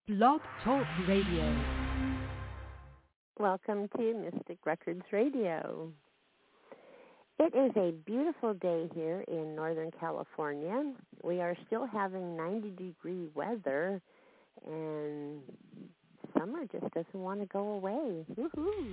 Blog Talk Radio. Welcome to Mystic Records Radio. It is a beautiful day here in Northern California. We are still having 90-degree weather, and summer just doesn't want to go away. Woohoo!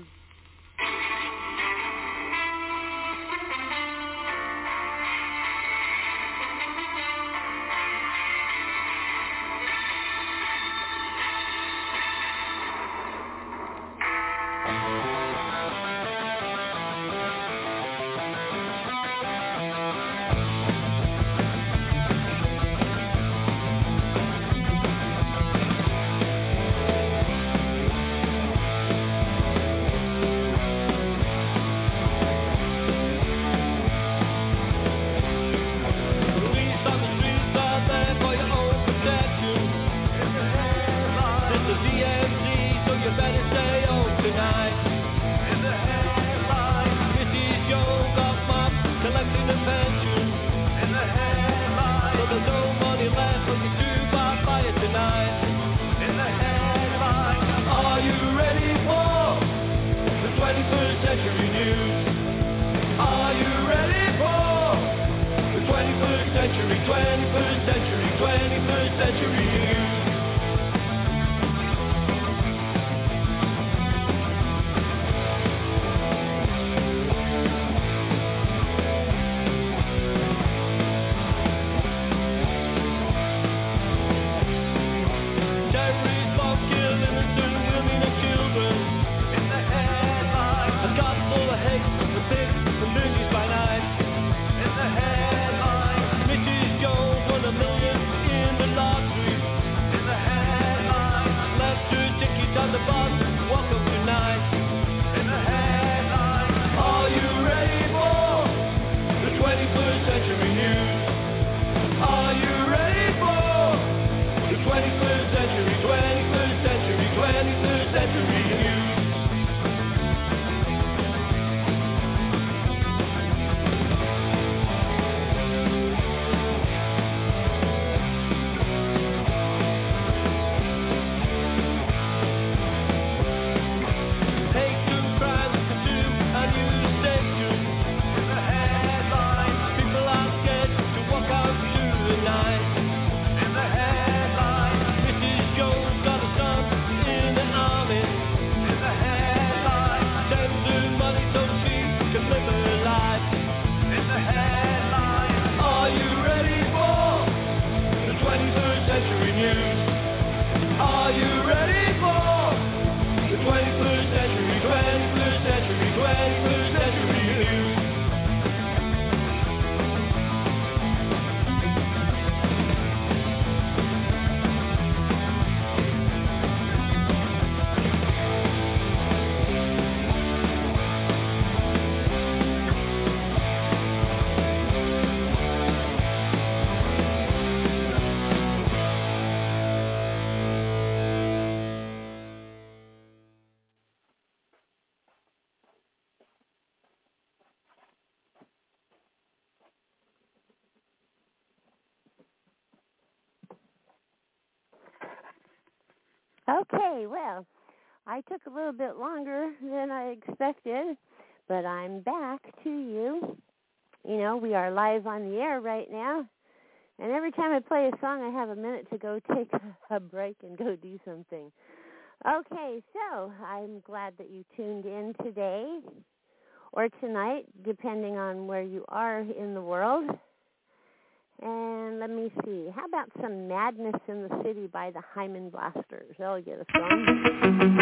Okay, well, I took a little bit longer than I expected, but I'm back to you. You know, we are live on the air right now, and every time I play a song, I have a minute to go take a break and go do something. Okay, so I'm glad that you tuned in today or tonight, depending on where you are in the world. And let me see. How about some Madness in the City by the Hymen Blasters? They'll get us going.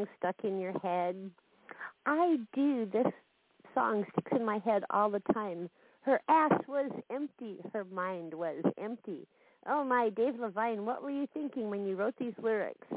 song stuck in your head? I do. This song sticks in my head all the time. Her ass was empty. Her mind was empty. Oh, my, Dave Levine, what were you thinking when you wrote these lyrics?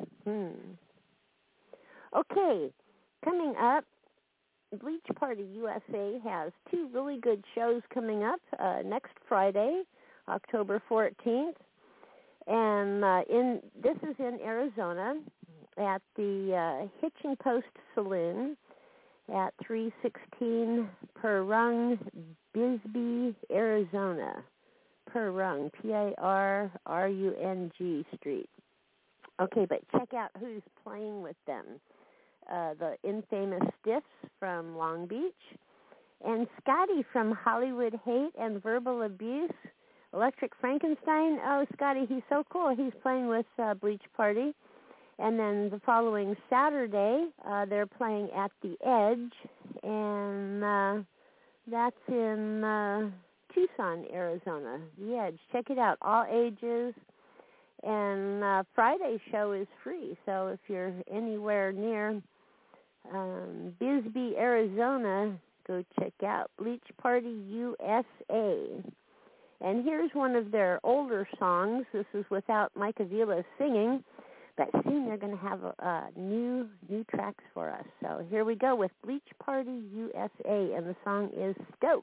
Okay, coming up, Bleach Party USA has 2 really good shows coming up next Friday, October 14th. And this is in Arizona at the Hitching Post Saloon at 316 Perrung, Bisbee, Arizona. Perrung, P-A-R-R-U-N-G Street. Okay, but check out who's playing with them. The infamous Stiffs from Long Beach, and Scotty from Hollywood Hate and Verbal Abuse, Electric Frankenstein. Oh, Scotty, he's so cool. He's playing with Bleach Party. And then the following Saturday, they're playing at the Edge, and that's in Tucson, Arizona. The Edge. Check it out. All ages. And Friday's show is free, so if you're anywhere near Bisbee, Arizona, go check out Bleach Party USA. And here's one of their older songs. This is without Mike Avila singing, but soon they're going to have new tracks for us. So here we go with Bleach Party USA, and the song is Stoked.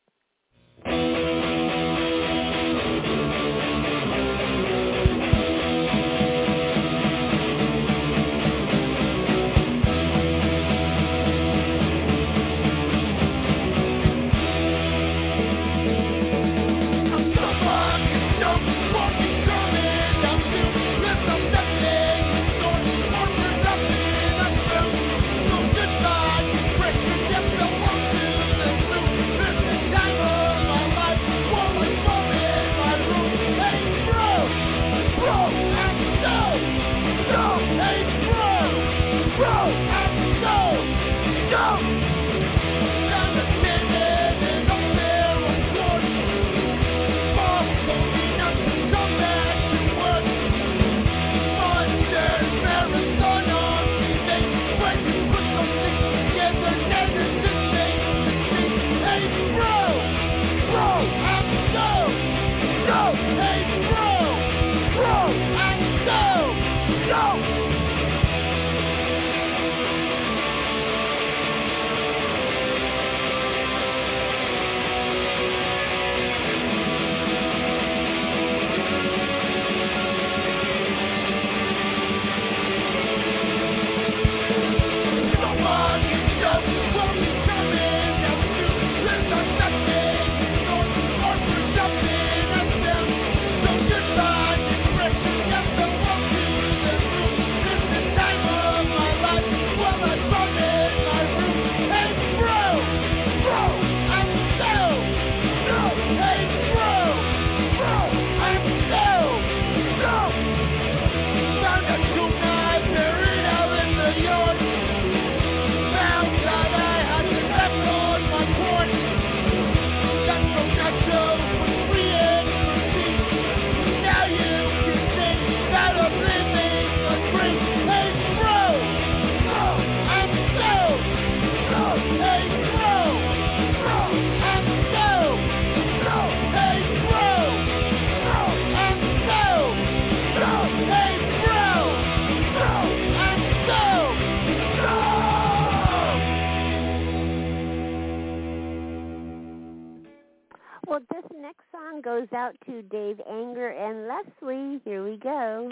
Well, this next song goes out to Dave Anger and Leslie. Here we go.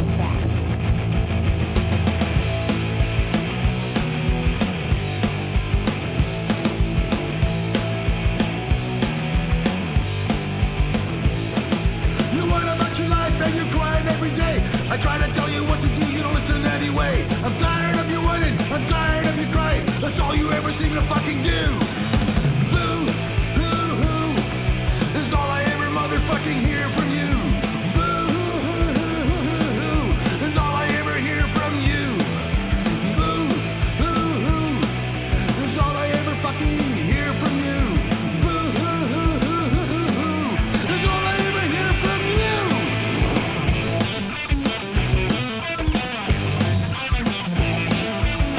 You learn about your life and you're crying every day. I try to tell you what to do, you don't listen anyway. I'm tired of you running, I'm tired of you crying. That's all you ever seem to fucking do. Fucking hear from you. Boo-hoo-hoo-hoo-hoo. That's all I ever hear from you. Boo-hoo-hoo. That's all I ever fucking hear from you. Boo-hoo-hoo-hoo-hoo. That's all I ever hear from you.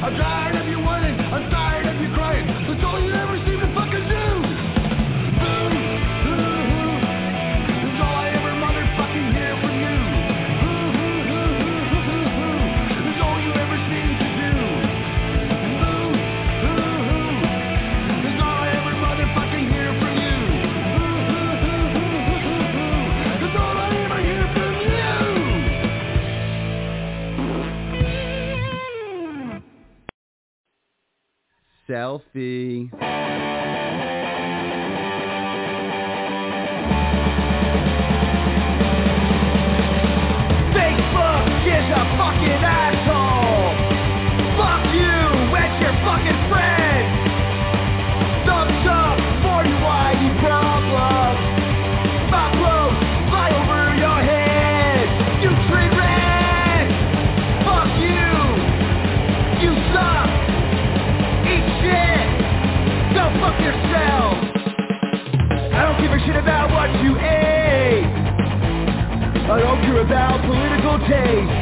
I'm tired of you whining, I'm tired of you crying. That's all you ever seem to fucking do. That's all I ever motherfucking hear from you. That's all you ever seem to do. That's all I ever motherfucking hear from you. That's all I ever hear from you. Selfie. Facebook is a fucking asshole. Fuck you and your fucking friend. Thumbs up for you whitey problems. My bros fly over your head. You train wreck. Fuck you. You suck. Eat shit. Go fuck yourself. I don't give a shit about what you ate. I don't care about political taste.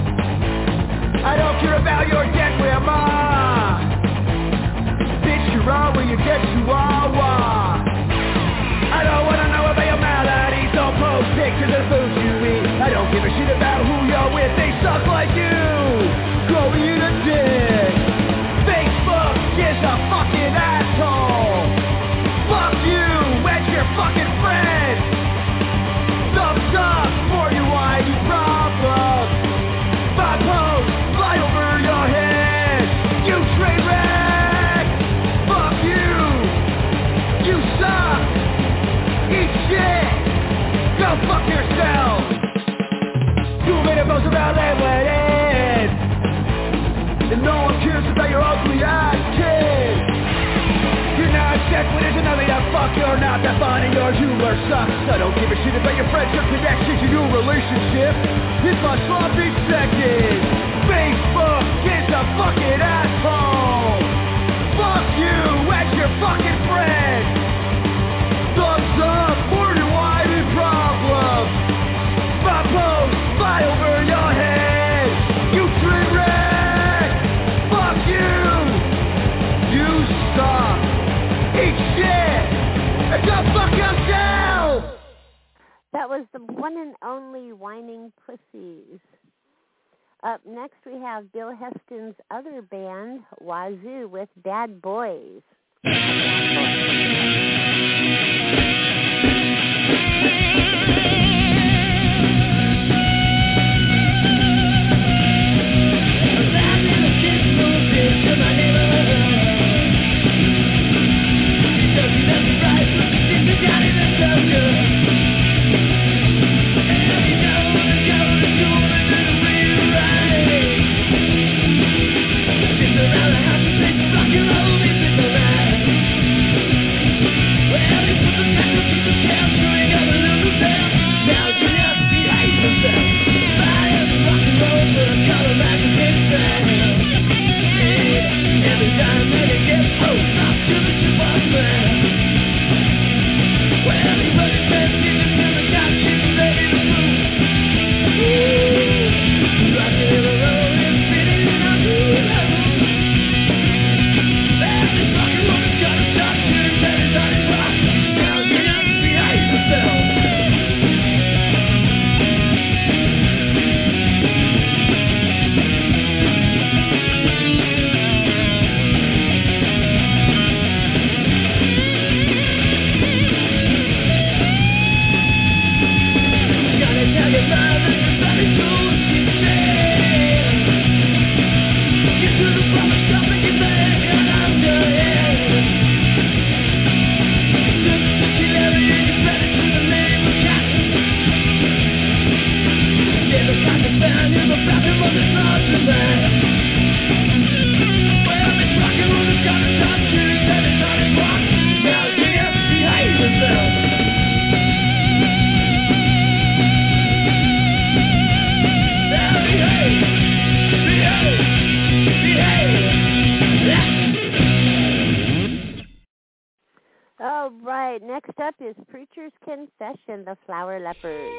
I don't care about your dead grandma. Bitch, you're all where you get chihuahua. I don't wanna know about your maladies. Don't post pictures of food you eat. I don't give a shit about who you're with. They suck like you. Go eat a dick. Facebook is a fucking asshole. Fuck you and your fucking friends. Thumbs up for you whitey problems. My post fly over your head. You train wreck. Fuck you. You suck. Eat shit. Go fuck yourself. You made a post about landladies. And no one cares about your ugly ass kid. You're not sex when it's another you fuck. You're not that funny, your humor sucks. I don't give a shit about your friendship connection to your relationship. It's my sloppy seconds. Facebook is a fucking asshole. Fuck you and your fucking friends. Thumbs up for your whitey problems. My post fly over your head. You train wreck. Fuck you. You suck. Eat shit. And go fuck yourself. That was the one and only Whining Pussies. Up next we have Bill Heston's other band, Wazoo, with Bad Boys. All right, next up is Preacher's Confession, the Flower Leopards.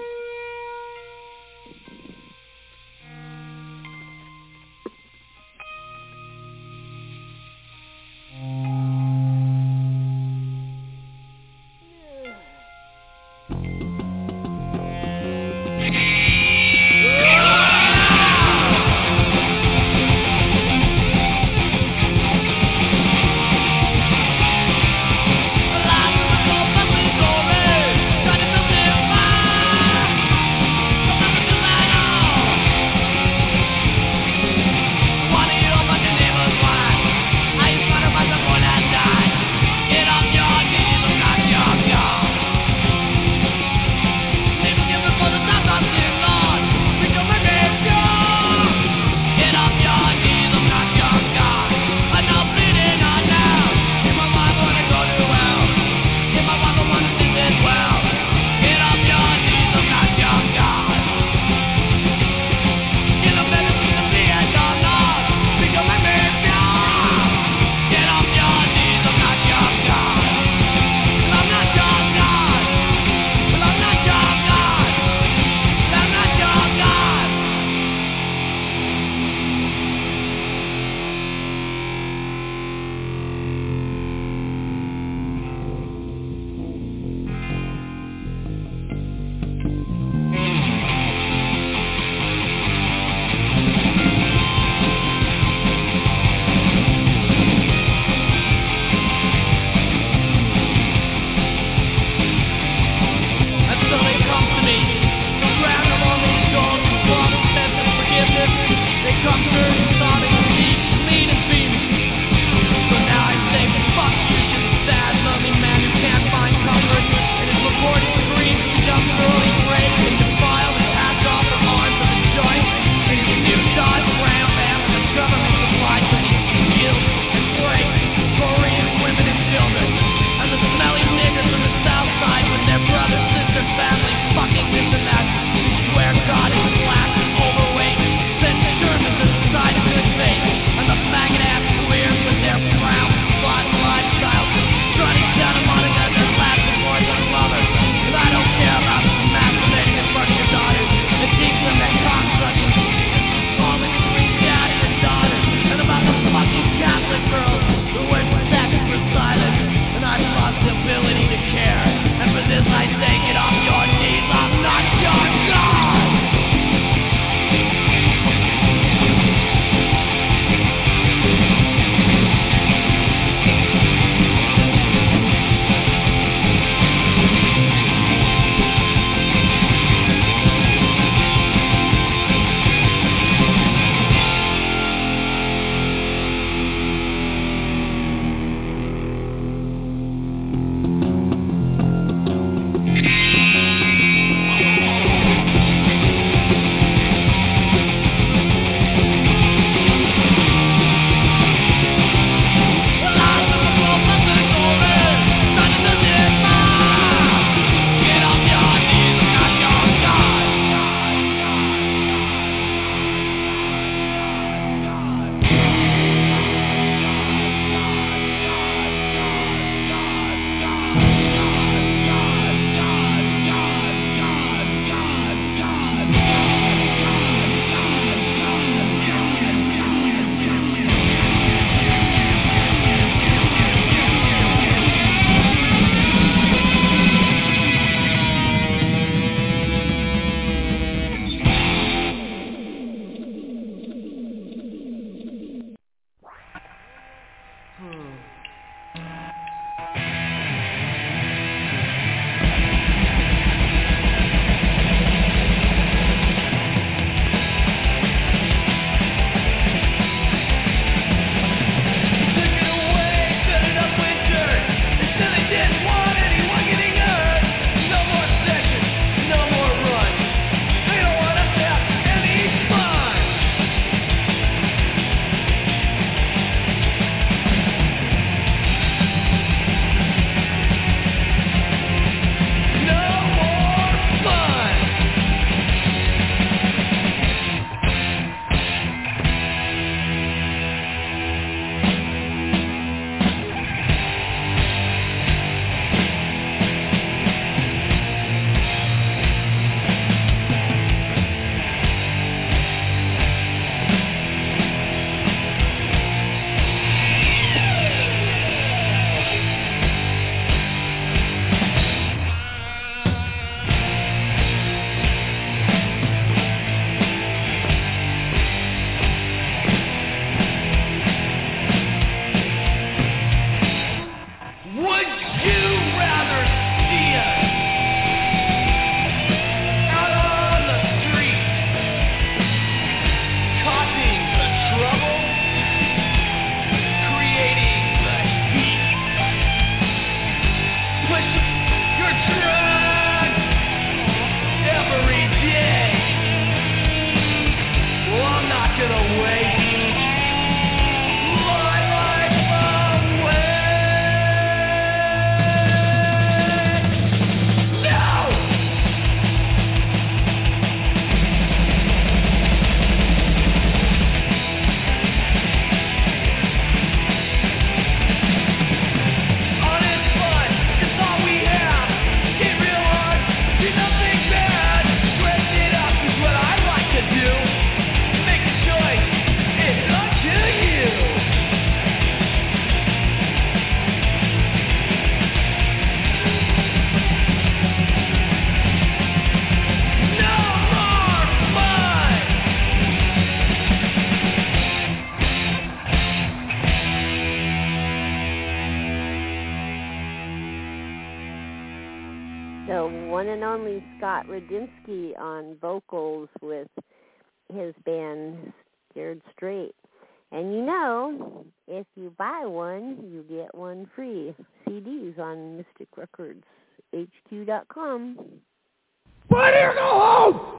and only Scott Radinsky on vocals with his band Scared Straight. And you know, if you buy one, you get one free. CDs on mysticrecordshq.com. Why do you go home?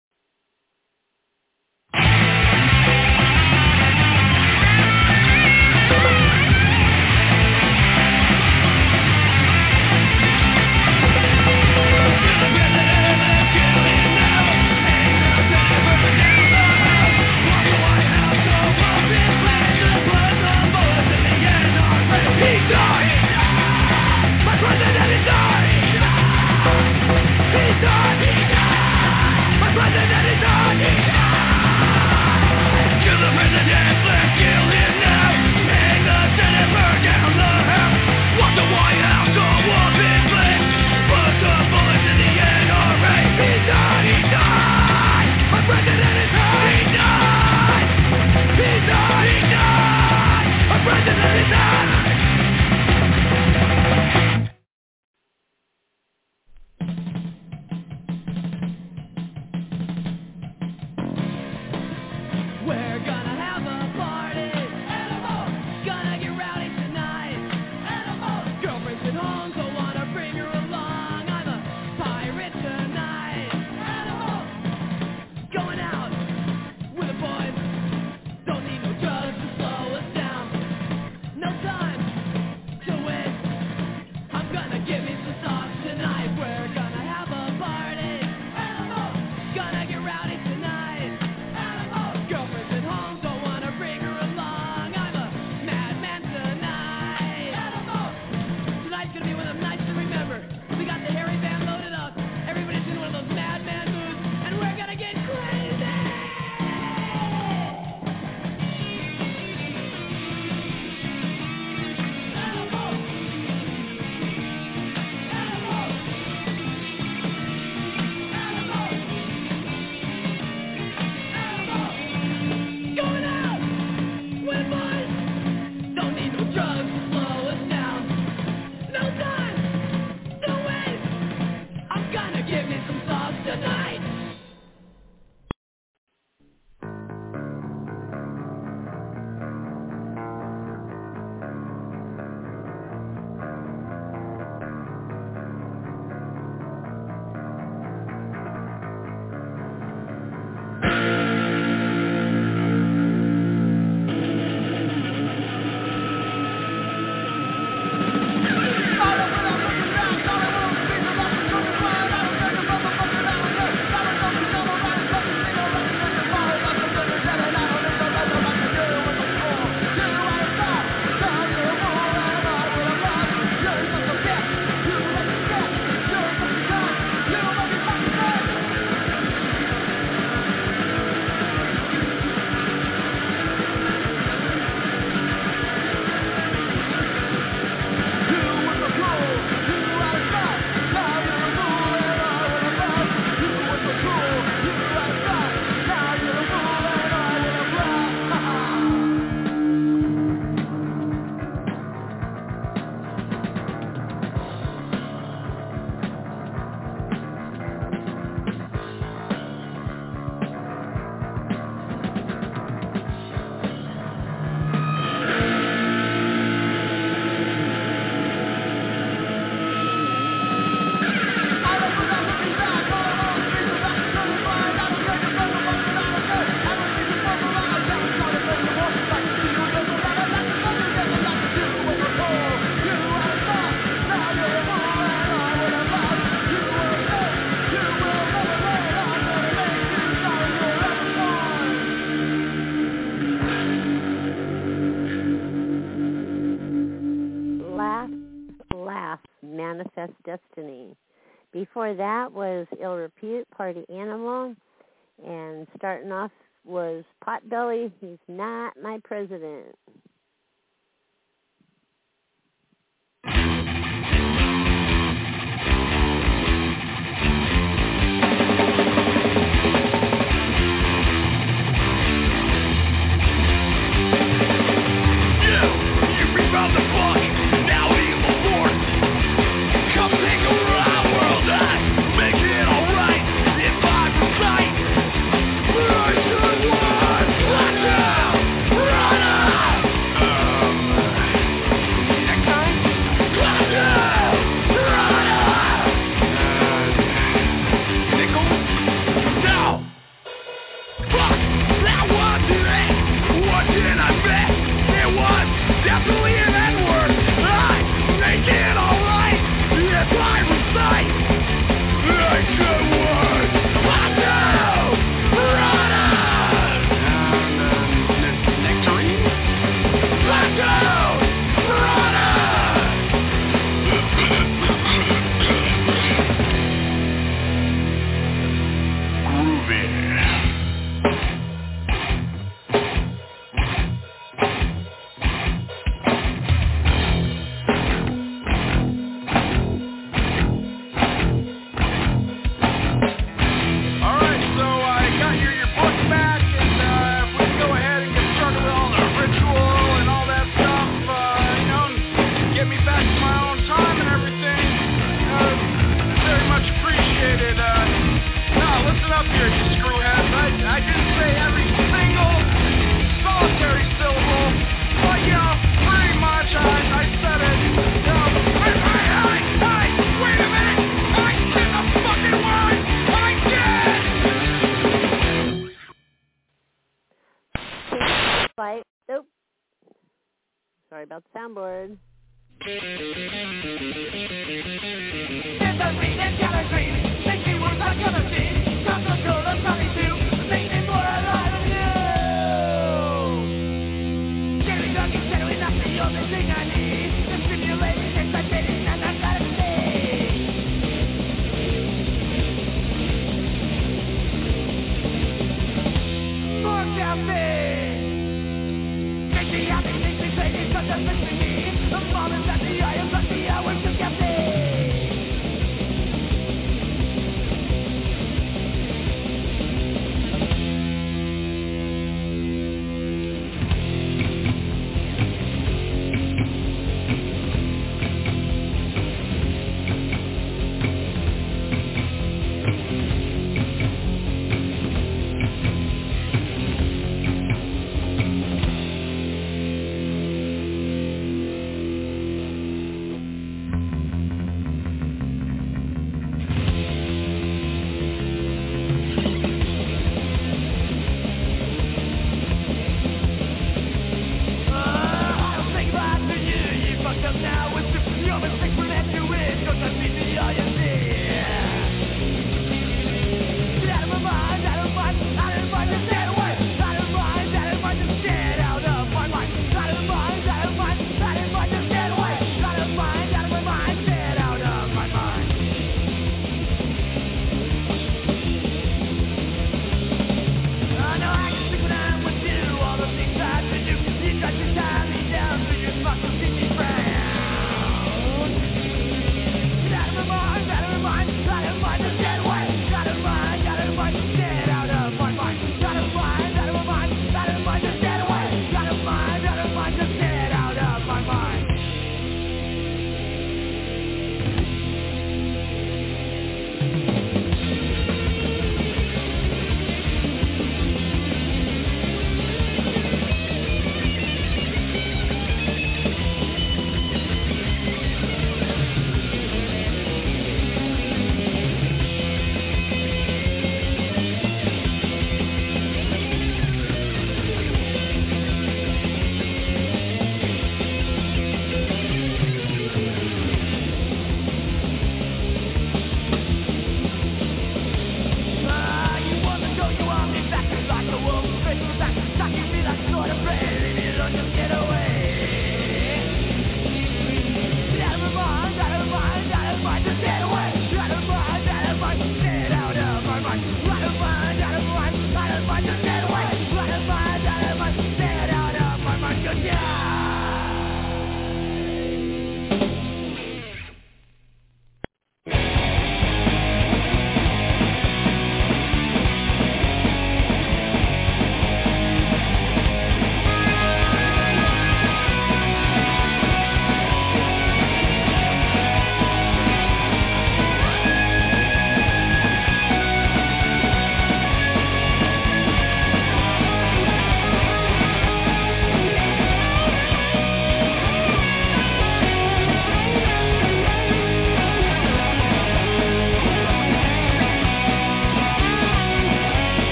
Manifest Destiny. Before that was Ill Repute, Party Animal, and starting off was Potbelly, He's Not My President. Now evil force, come take over our world and Light. Nope. Sorry about the soundboard. In the rain and color green, makes me work like a machine. Got the color coming to make me more alive than you. Getting drunk and shadowing, that's the only thing I need. The stimulating, exciting, and I gotta stay. More caffeine makes me happy, makes me crazy, cause I'm missing me. The moments at the eye of the hours to caffeine.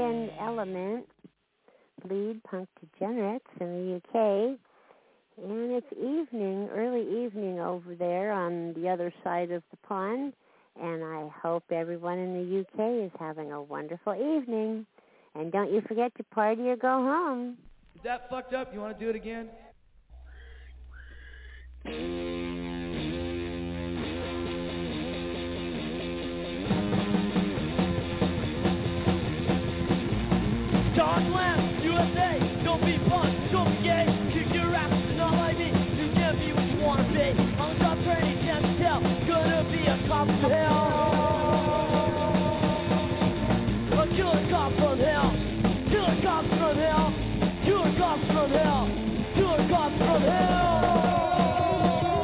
band Element, lead punk degenerates in the UK. And it's evening, early evening over there on the other side of the pond. And I hope everyone in the UK is having a wonderful evening. And don't you forget to party or go home. Is that fucked up? You want to do it again? Darkland, USA, don't be fun, don't be gay. Kick your ass, it's not like me. You can't be what you want to be. I'm top training, can't tell. Gonna be a cop from hell. A killer cop from hell. Killer cops from hell. Killer cops from hell. Killer cops from hell.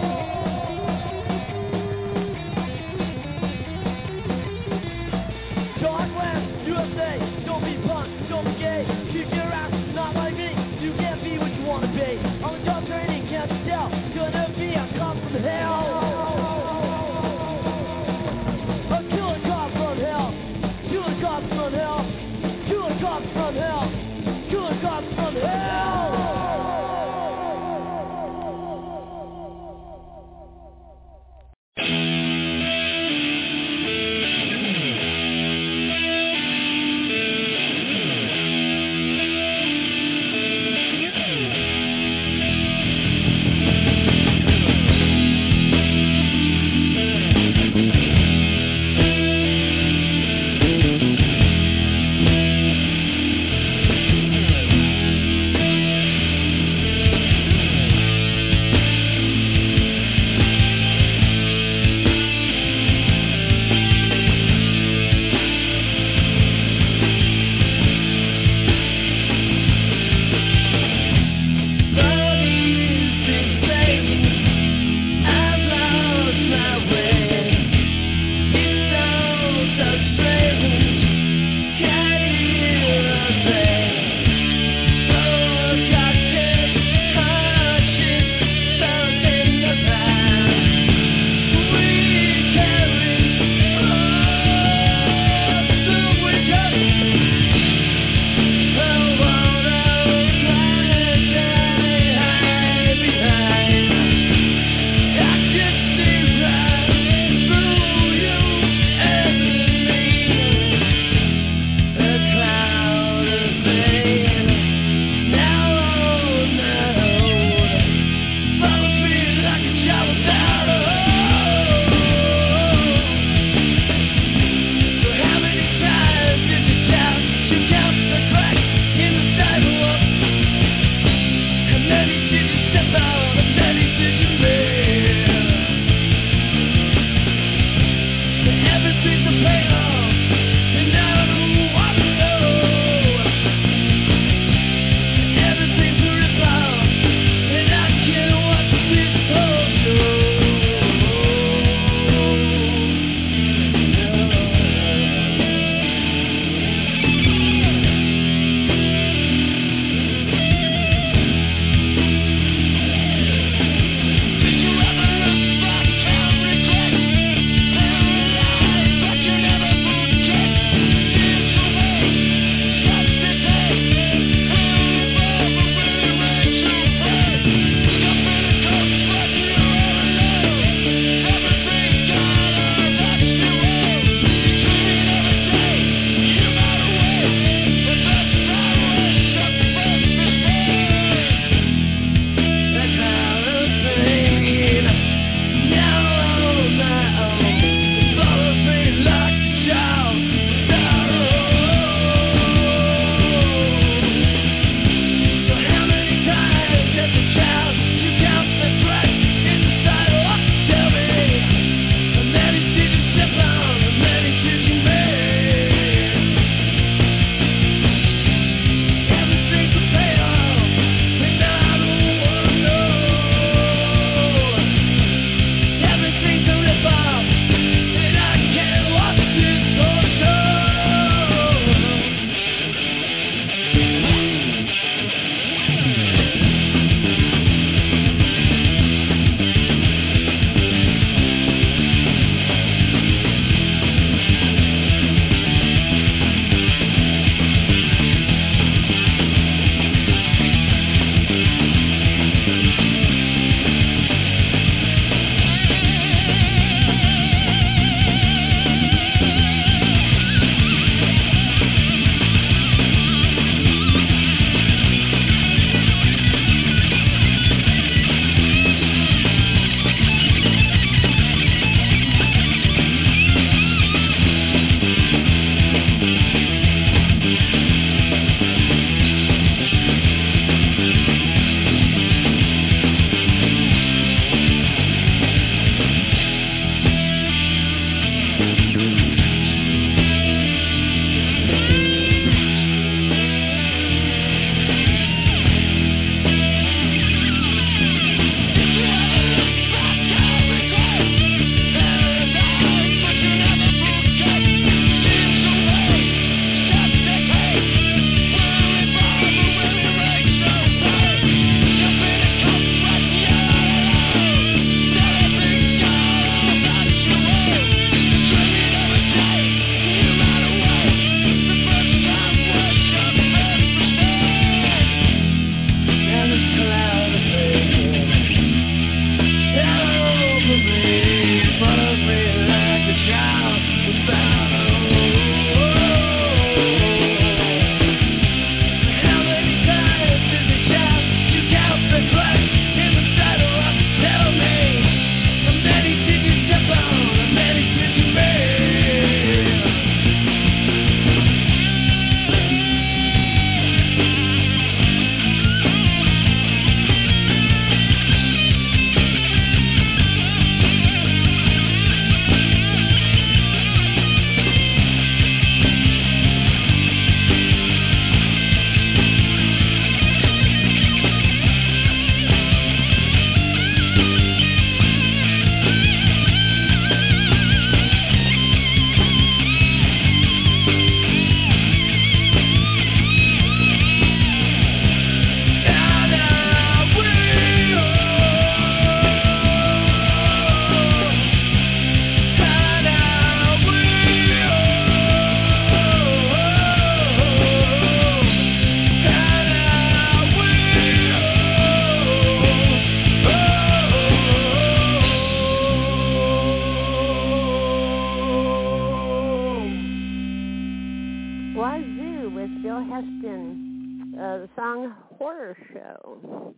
Wazoo with Bill Heston, the song Horror Show.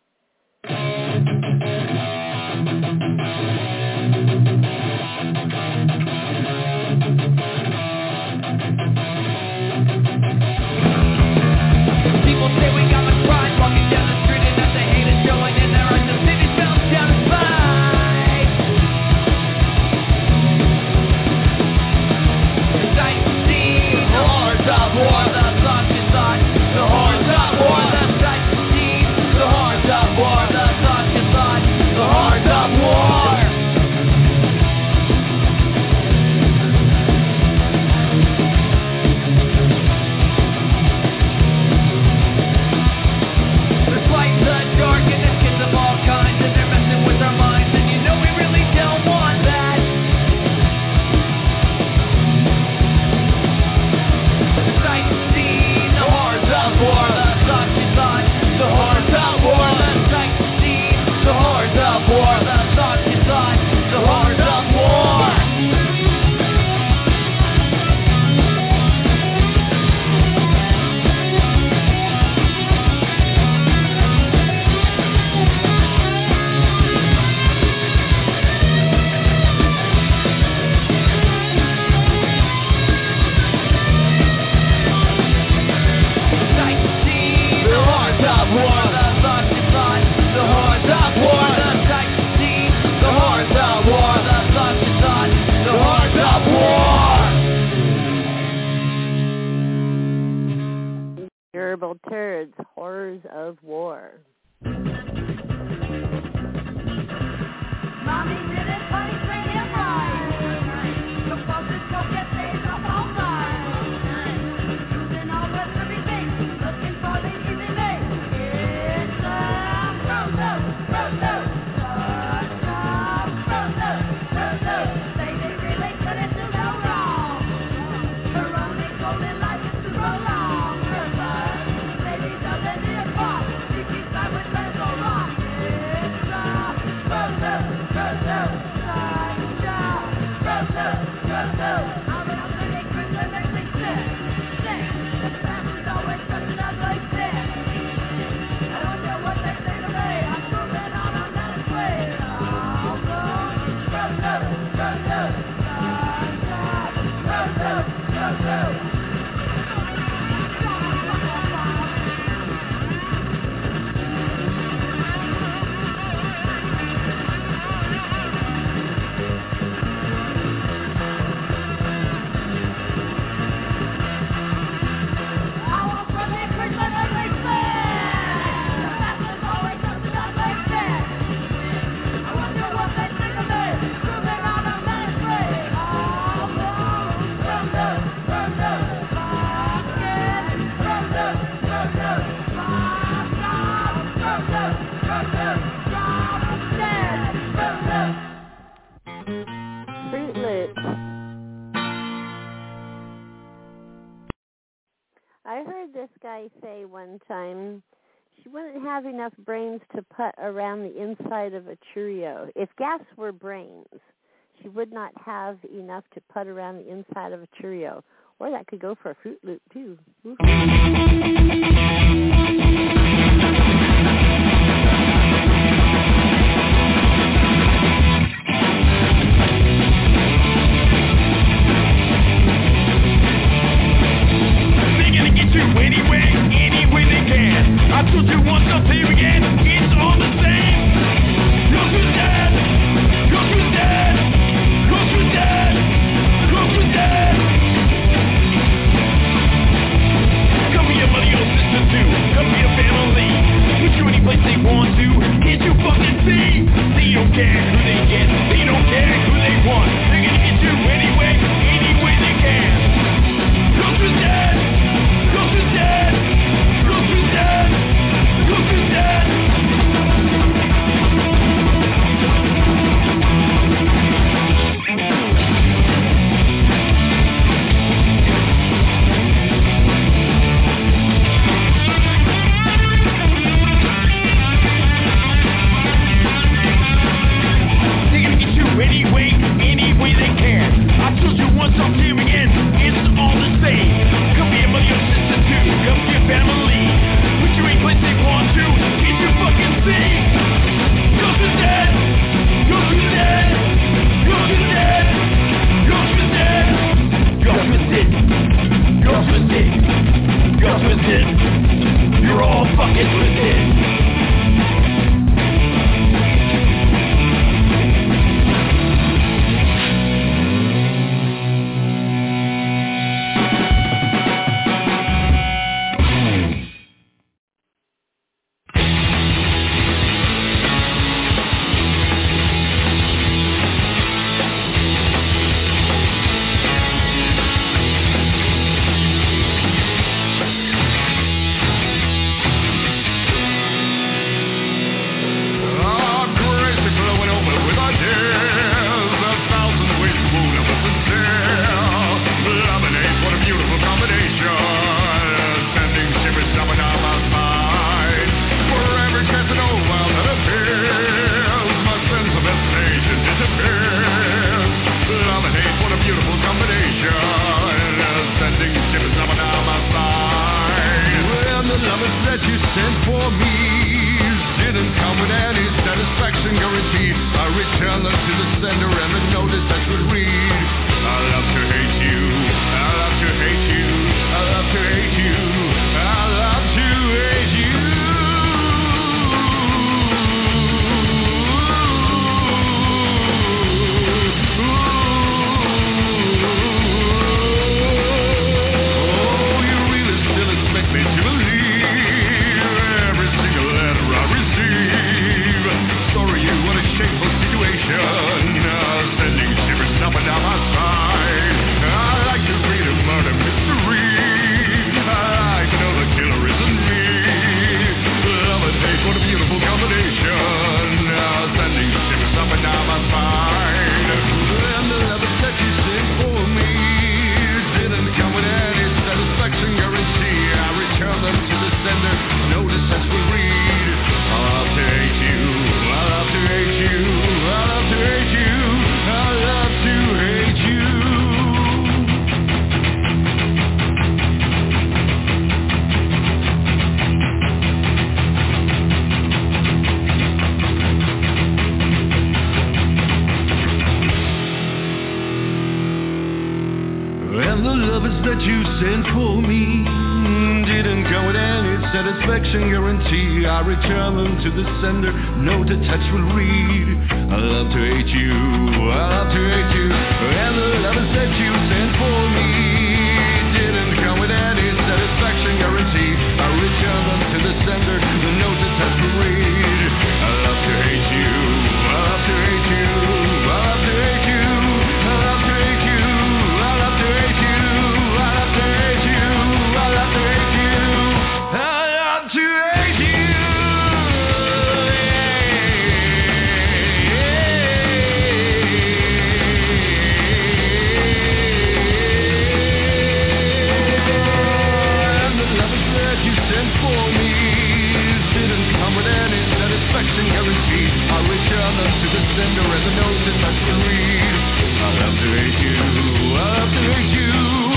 People say we got much pride, walking down the street and that they hate it, showing in their eyes. The city smells down and fight. The sight to see, the horrors of war, the thoughts inside, the horrors of war, the sight to see, the horrors of war, the thoughts inside, the horrors of war. Durable Turds, Horrors of War. Mommy didn't honey bring him right. The focus don't get days off all night. Using all the everything, looking for the easy way. It's a Roto. Say they really couldn't do no wrong. Her only goal in life is to roll on. Maybe doesn't need a part. She keeps life with her so wrong. It's a Roto. I heard this guy say one time she wouldn't have enough brains to put around the inside of a Cheerio. If gas were brains, she would not have enough to put around the inside of a Cheerio. Or that could go for a Fruit Loop, too. Ooh. Any way they can. I told you once, I'll tell you again. It's all the same. Look who's dead. Look who's dead. Look who's dead. Look who's dead. Come here, buddy, your sister too. Come here, family. And the lovers that you sent for me didn't come with any satisfaction guarantee. I return them to the sender, note attached will read, I love to hate you, I love to hate you. And the lovers that you sent for me didn't come with any satisfaction guarantee. I return them to the sender, the note attached will read, I love to hate you, I love to hate you, I love to hate you, I love to hate you, I love to hate you, I love to hate you, I love to hate you, I love to hate you. And the lovers that you sent for me didn't come with any satisfaction guarantee. I return them to the sender as a note that I can read. I love to hate you, I love to hate you.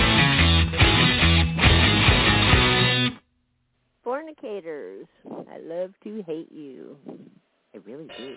Fornicators, I love to hate you. I really do.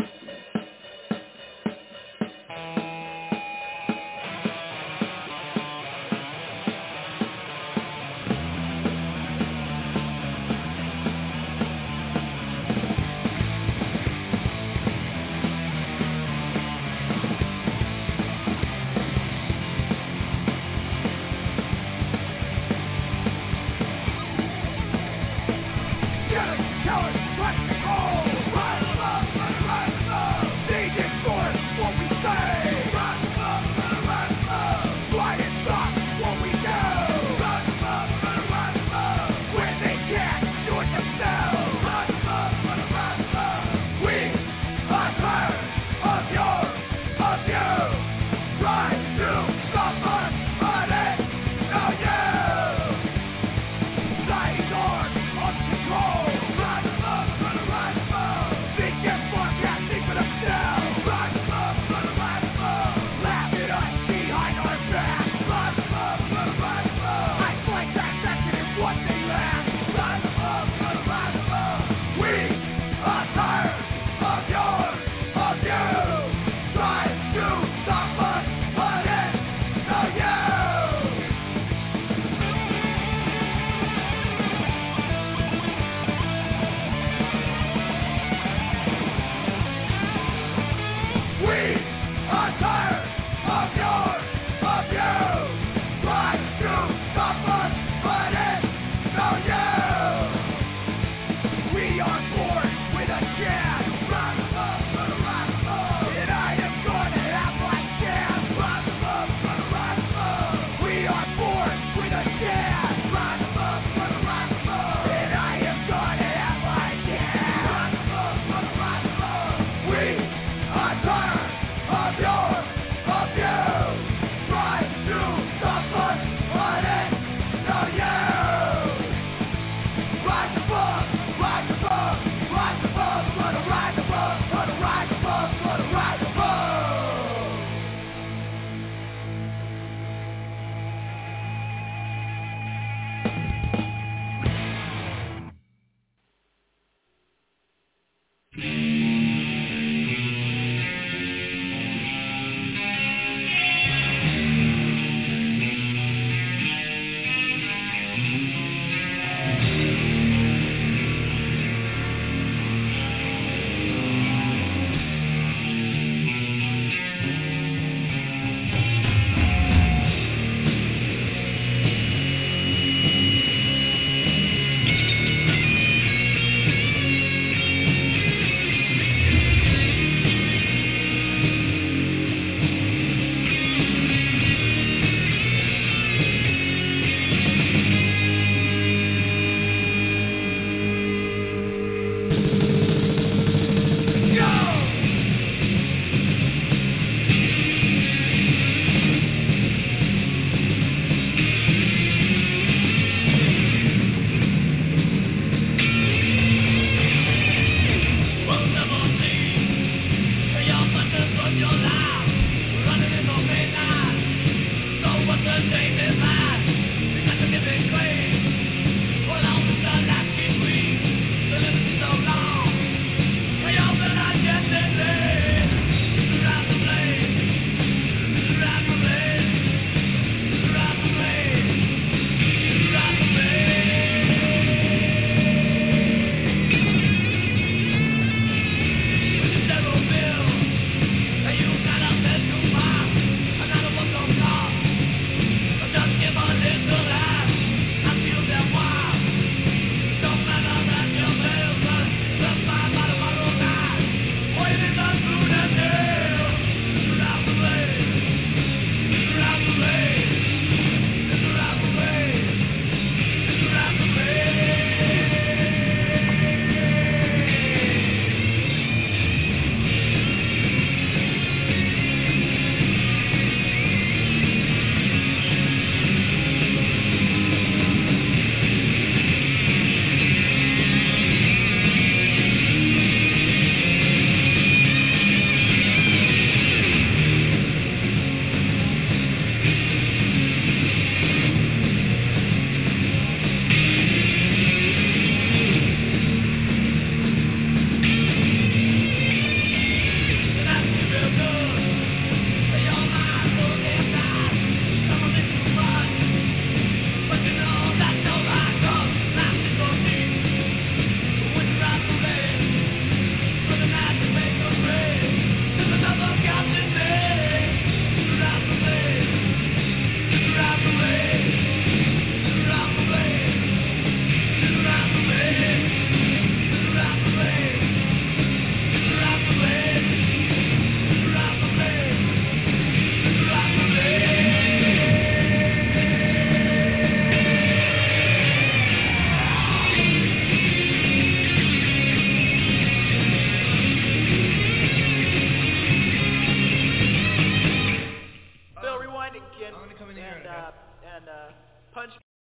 Punch.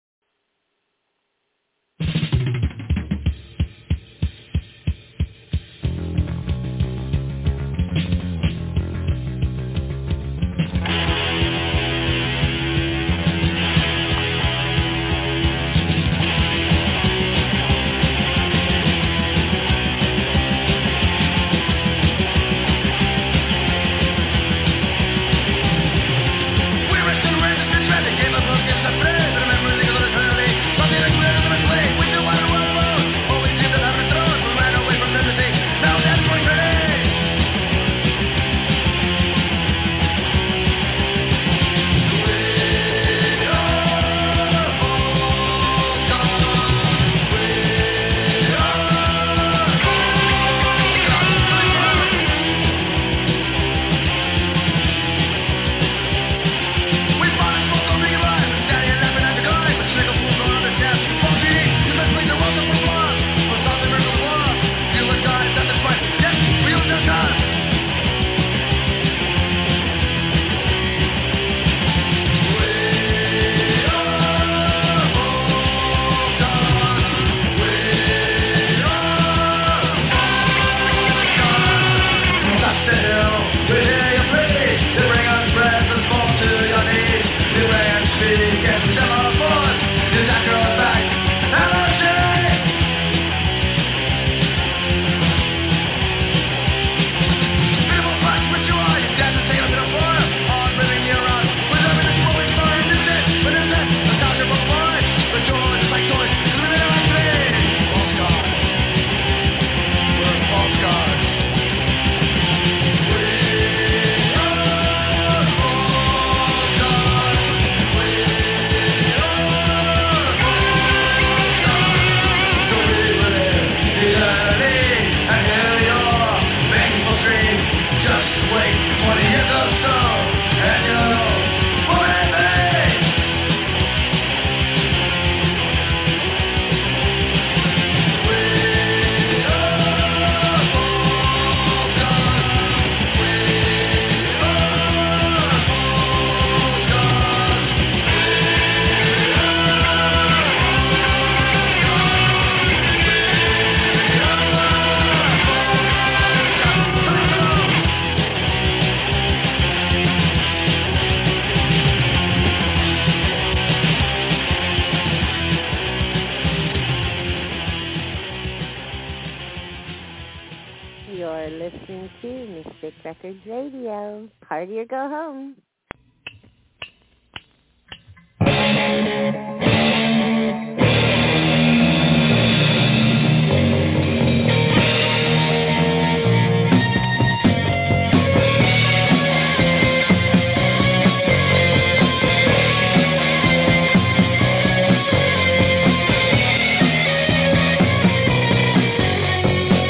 You're listening to Mystic Records Radio. Party or go home.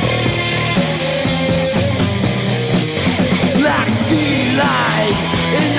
Black sea light in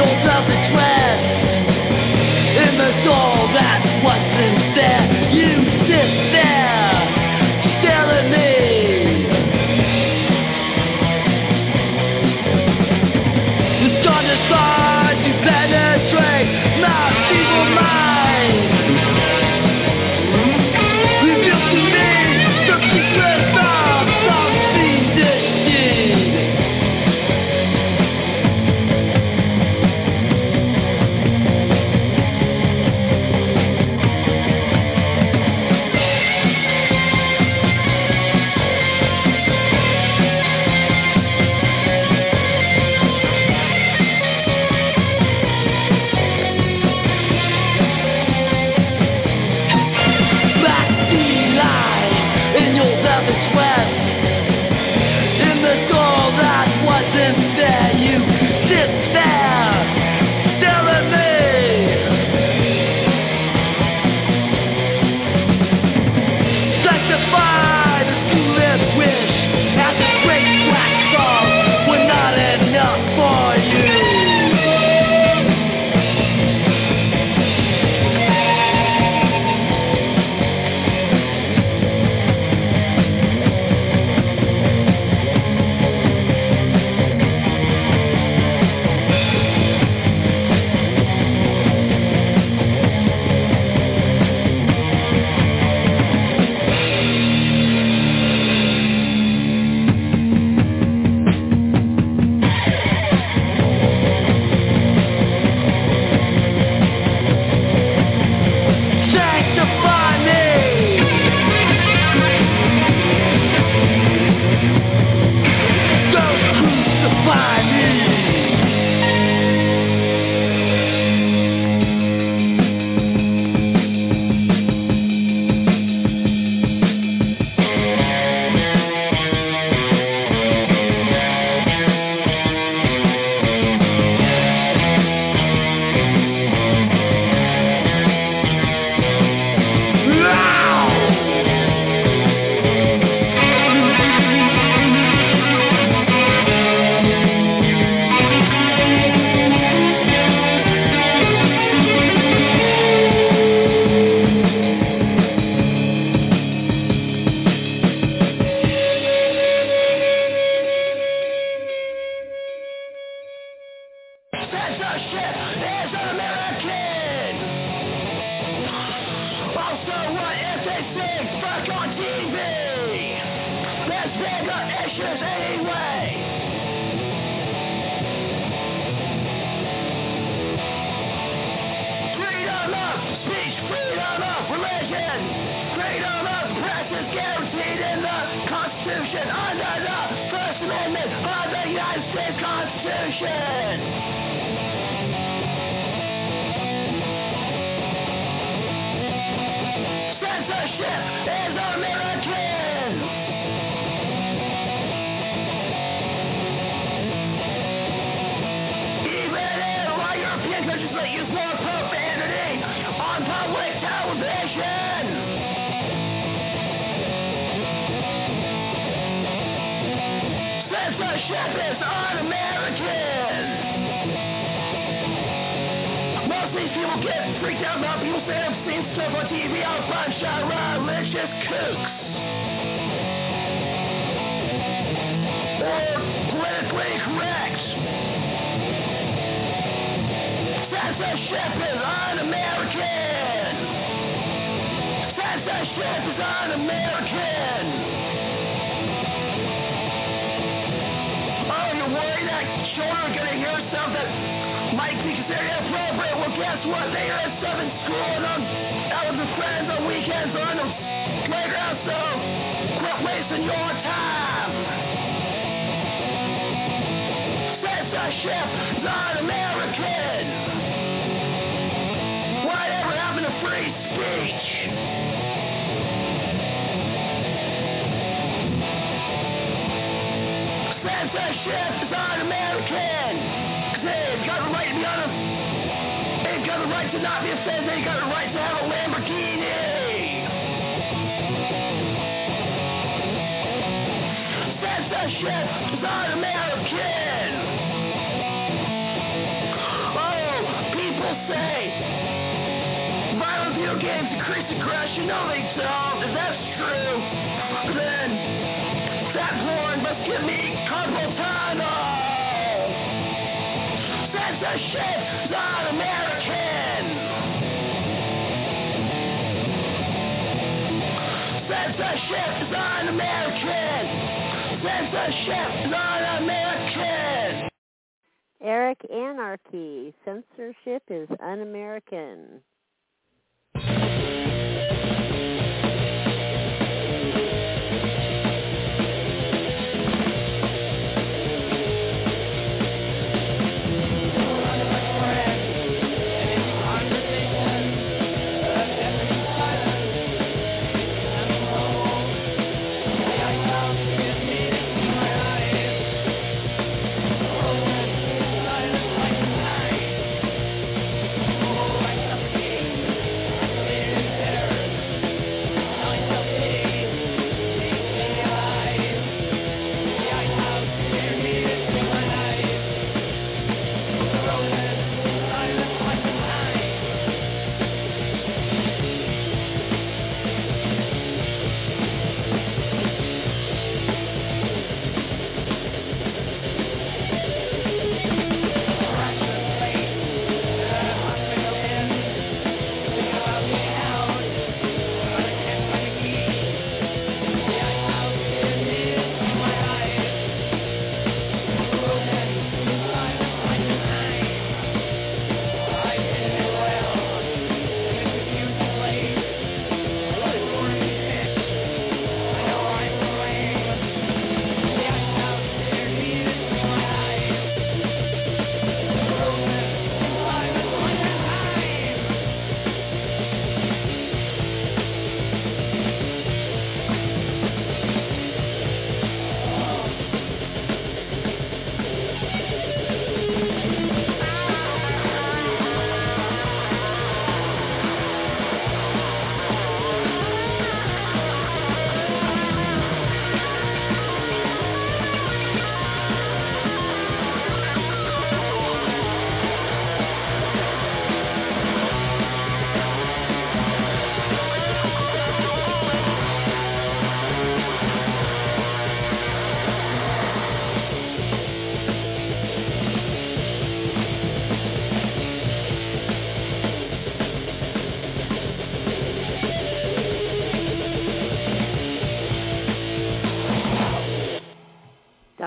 bigger issues anyway. Freedom of speech, freedom of religion, freedom of press is guaranteed in the Constitution under the First Amendment of the United States Constitution. Censorship is American. Even in a lot of European countries that use more profanity on public television. Censorship is un-American. Most of these people get freaked out about people saying obscene stuff on TV on a bunch of religious kooks. Or politically correct. Censorship is un-American. Censorship is un-American. Oh, you're worried that children are going to hear stuff that might be considered inappropriate? Well, guess what? They heard stuff in school and out with their friends on weekends or on the playground, so quit wasting your time. Censorship is un-American. Whatever happened to free speech? Censorship is un-American. They've got the right to be on a... They've got the right to not be offended. They've got the right to have a Lamborghini. Censorship is un-American. Oh, people say violent video games increase aggression. No, they don't. If that's true, then that porn must give me carpal tunnel. Censorship is un-American. Censorship is un-American. Censorship is un-American. Eric Anarchy. Censorship is un-American. Oh,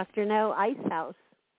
Dr. No Ice House.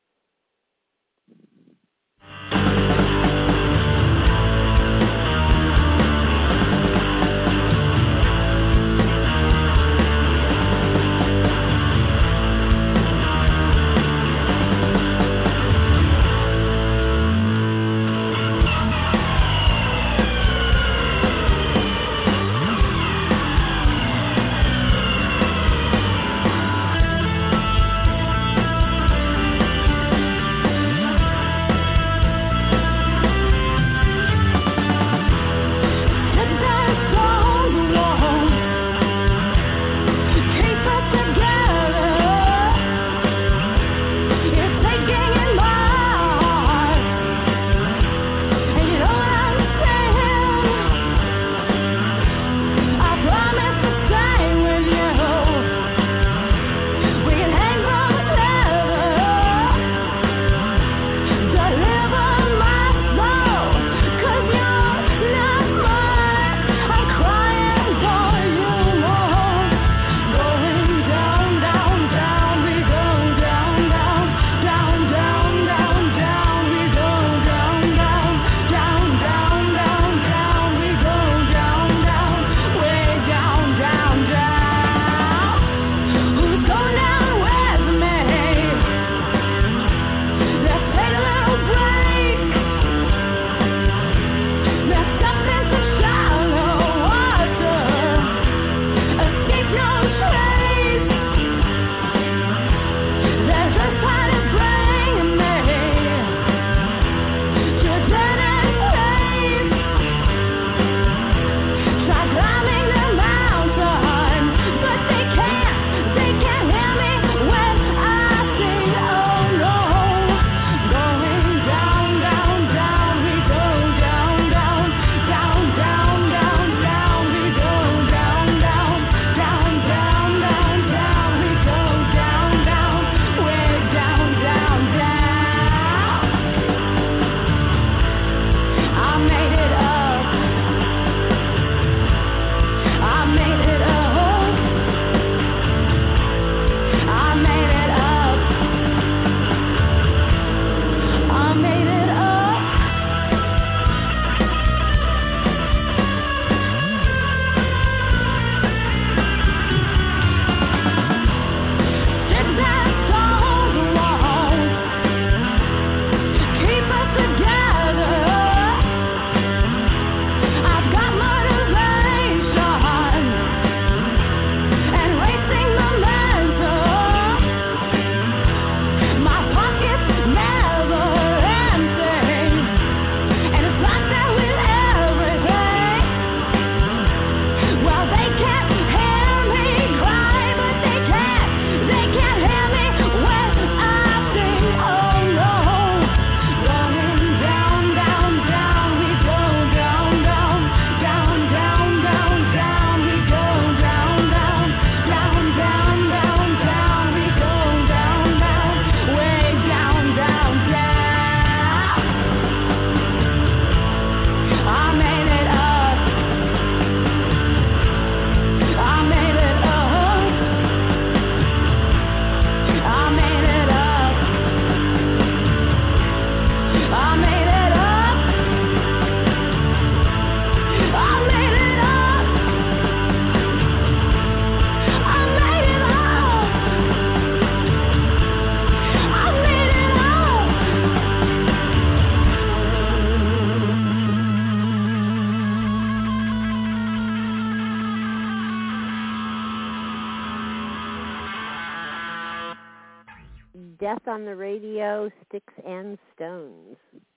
Death on the Radio, Sticks and Stones.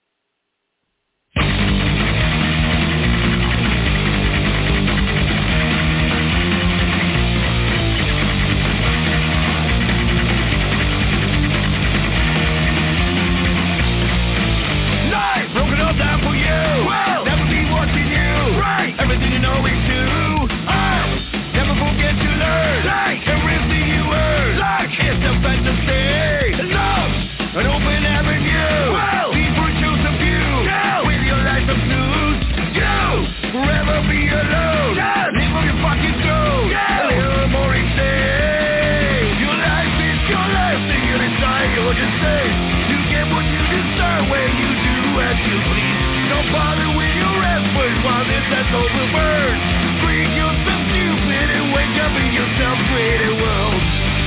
Life broken all down for you. Well, never be watching you. Right. Everything you know is true. Never forget to learn. Like everything you earn. Like it's a fantasy. Love an open avenue. Well, people that's overburdened. Bring yourself stupid and wake up in your self-created world.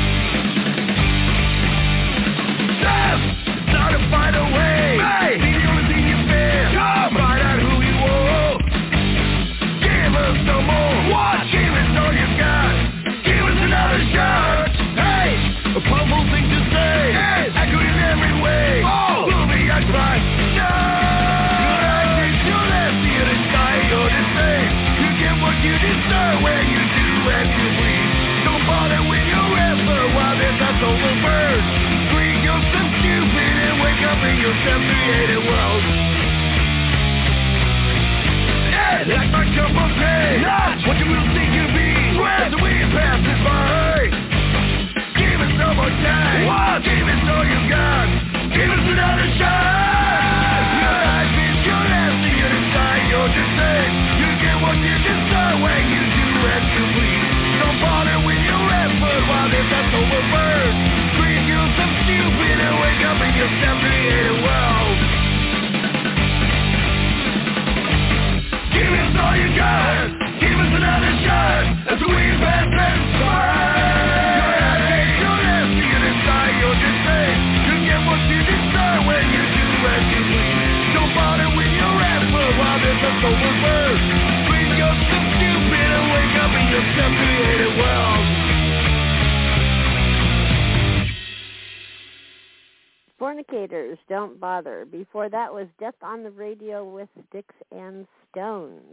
Death, it's not to find a way. Hey, be the only thing you fear. Come, find out who you are. Give us some more. What? Give us all you got. Give us another shot. Hey, a powerful thing to say. Yes, I could in every way. Oh, movie I try. No, your eyes is your left, see it in sky, you're the same. You get what you deserve when you do as you please. Don't bother with your effort while there's not overburdened. Bring yourself stupid and wake up in your self-created world. Yeah, that's my cup of pain. Not what you will think you'll be. As the wind passes by. Give us no more time. What? Give us all you got. Give us another shot. Your life is your last, see you decide you're the same. You get what you deserve when you do as you please. Don't bother with your effort while there's not overburdened. Bring yourself stupid and wake up in your self-created world. Give us all you got. Give us another shot. As the wind passes by. Your life is your last, see you decide you're the same. You get what you deserve when you do as you please. Don't bother with your effort while there's not overburdened. Bring yourself stupid and wake up in your self-created world. Fornicators, Don't Bother. Before that was Death on the Radio with Sticks and Stones.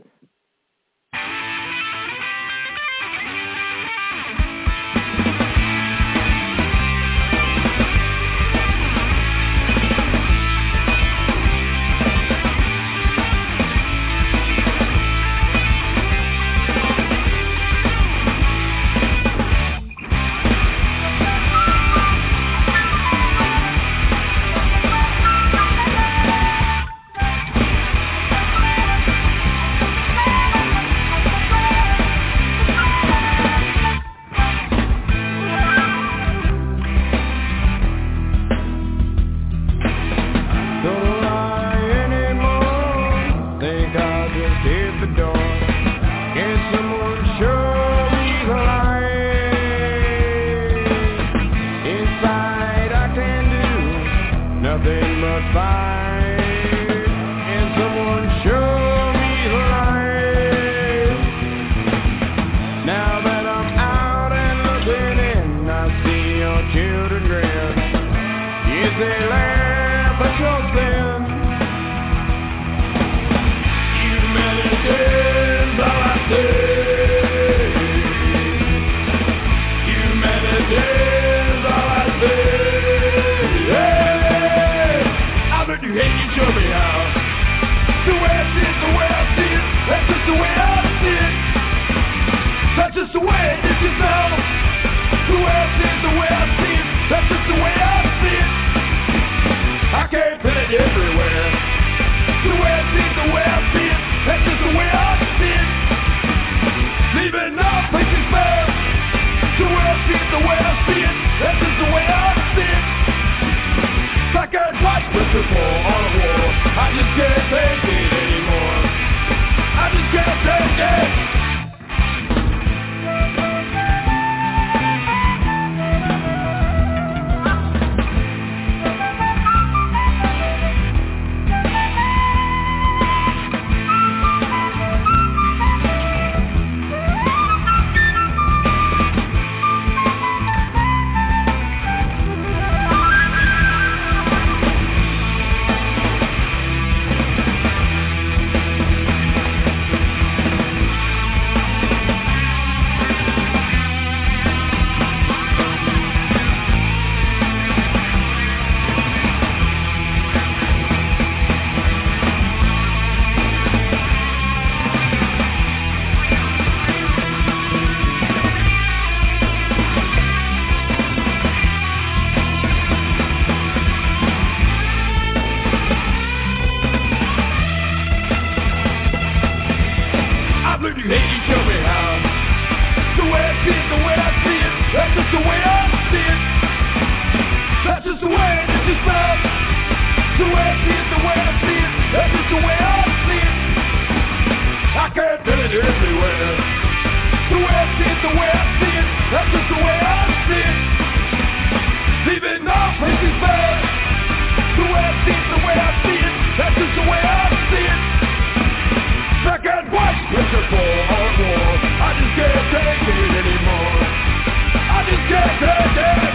I can't it everywhere. The way I see it, the way I see it, that's just the way I see it. Even though this is bad. The way I see it, the way I see it, that's just the way I see it. Black and white, picture for our war. I just can't take it anymore. I just can't take it.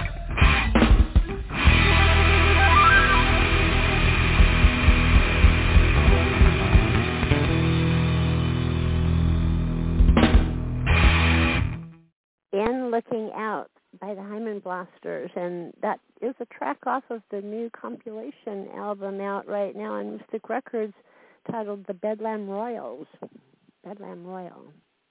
In Looking Out by the Hymen Blasters, and that is a track off of the new compilation album out right now on Mystic Records titled The Bedlam Royals. Bedlam Royal.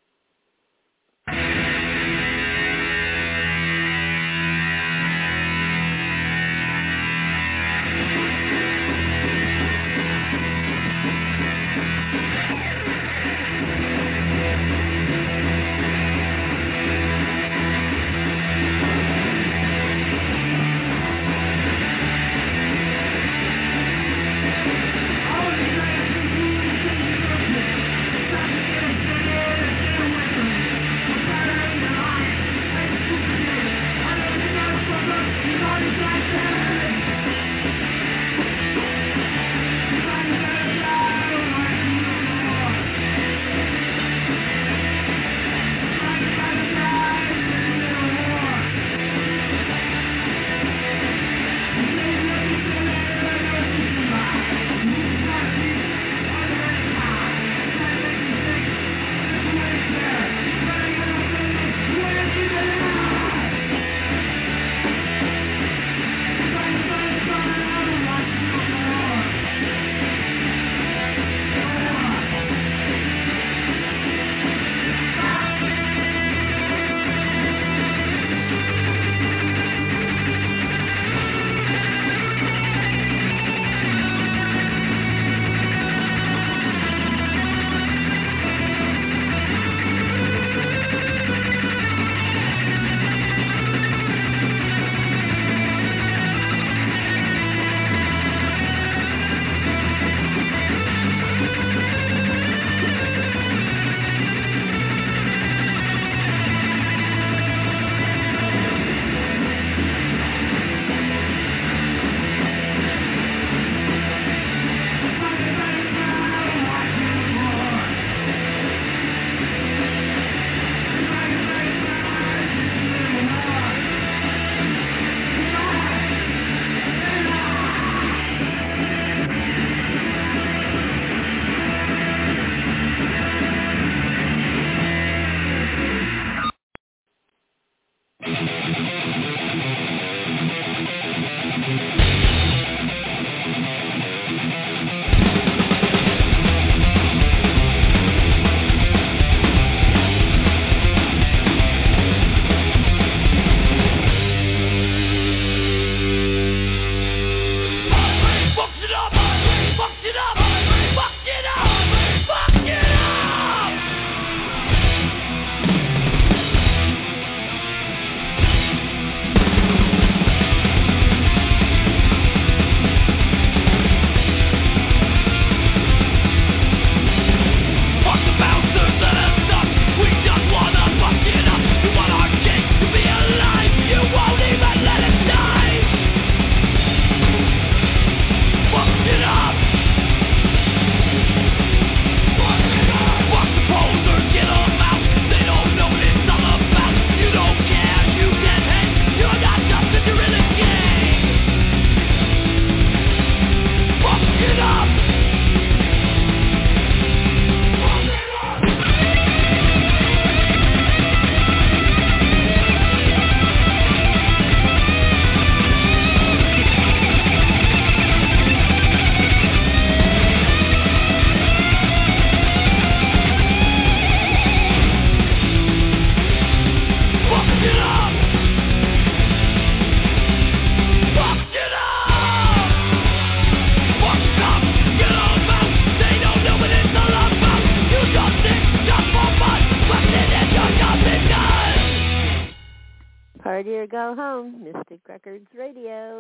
Party or go home, Mystic Records Radio.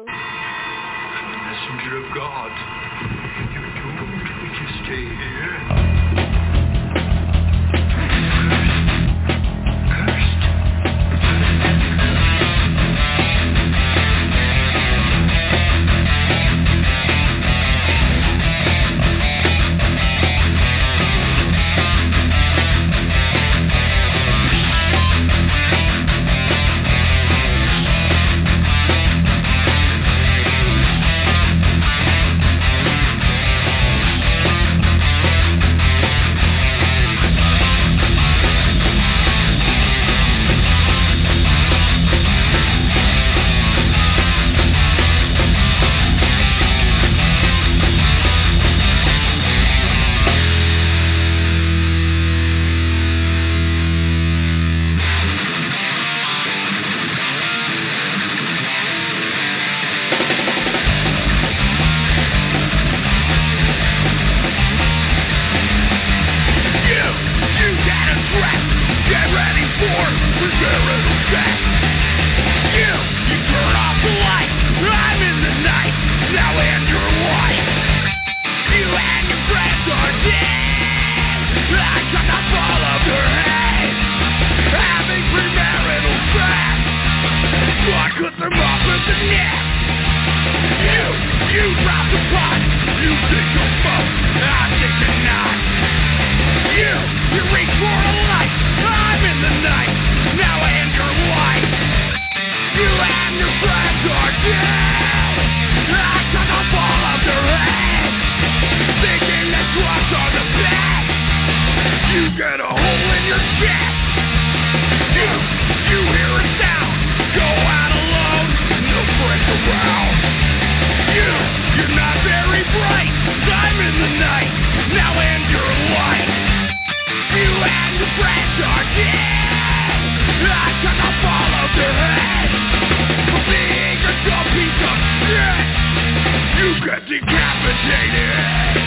Messenger of God, you're doomed if you stay here. get a hole in your chest. You hear a sound, go out alone, no friends around. You're not very bright, time in the night, now end your life. You and your friends are dead, I cut off all of their heads. For being a dumb piece of shit, you get decapitated.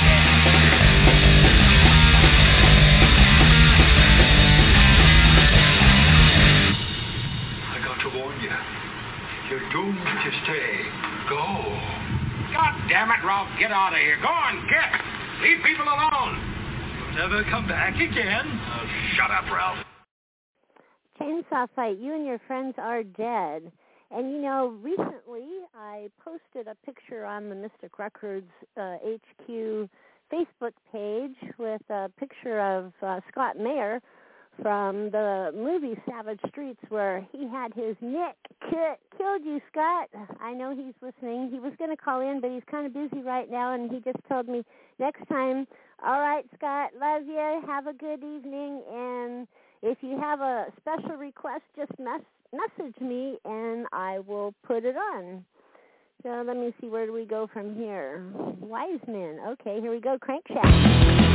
You're doomed to stay. Go. God damn it, Ralph. Get out of here. Go on, get. Leave people alone. You'll never come back again. Shut up, Ralph. Chainsaw Fight, you and your friends are dead. And, you know, recently I posted a picture on the Mystic Records HQ Facebook page with a picture of Scott Mayer from the movie Savage Streets, where he had his neck killed. You, Scott. I know he's listening. He was going to call in, but he's kind of busy right now, and he just told me next time. All right, Scott, love you. Have a good evening, and if you have a special request, just message me, and I will put it on. So let me see, where do we go from here? Wiseman. Okay, here we go. Crankshaft.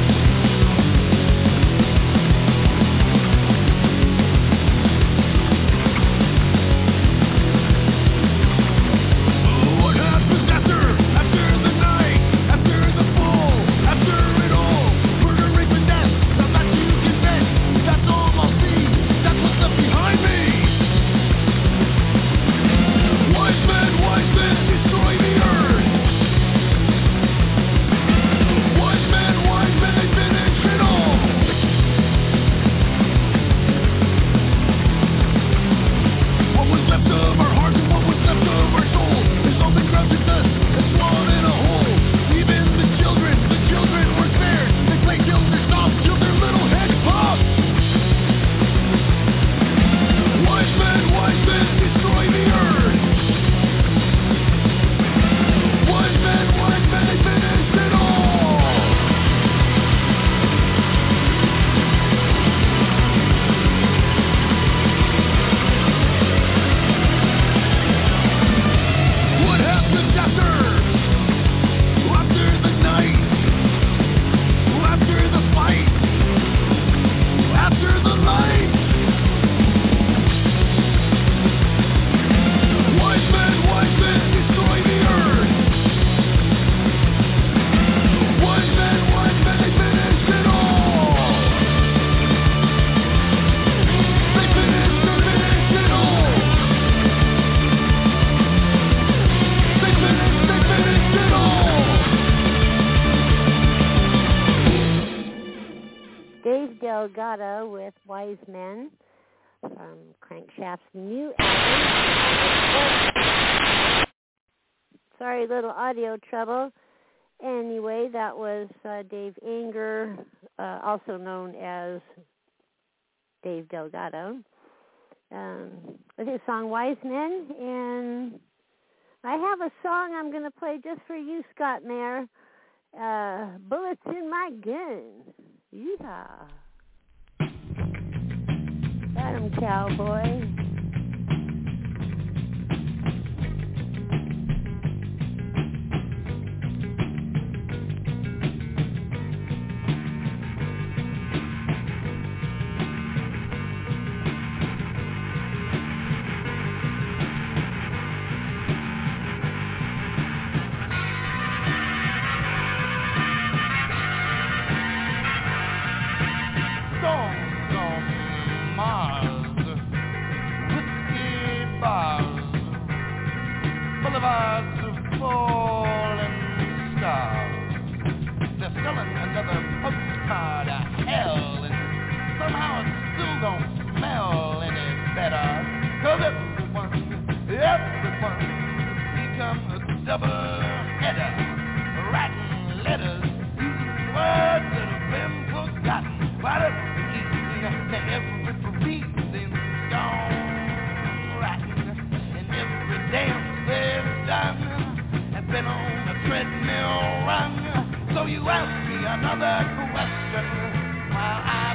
Delgado with Wise Men from Crankshaft's new album. Sorry, little audio trouble. Anyway, that was Dave Anger, also known as Dave Delgado, with his song Wise Men. And I have a song I'm going to play just for you, Scott Mayer. Bullets in My Gun. Yeehaw. Got him, cowboy. treadmill run. So you ask me another question while I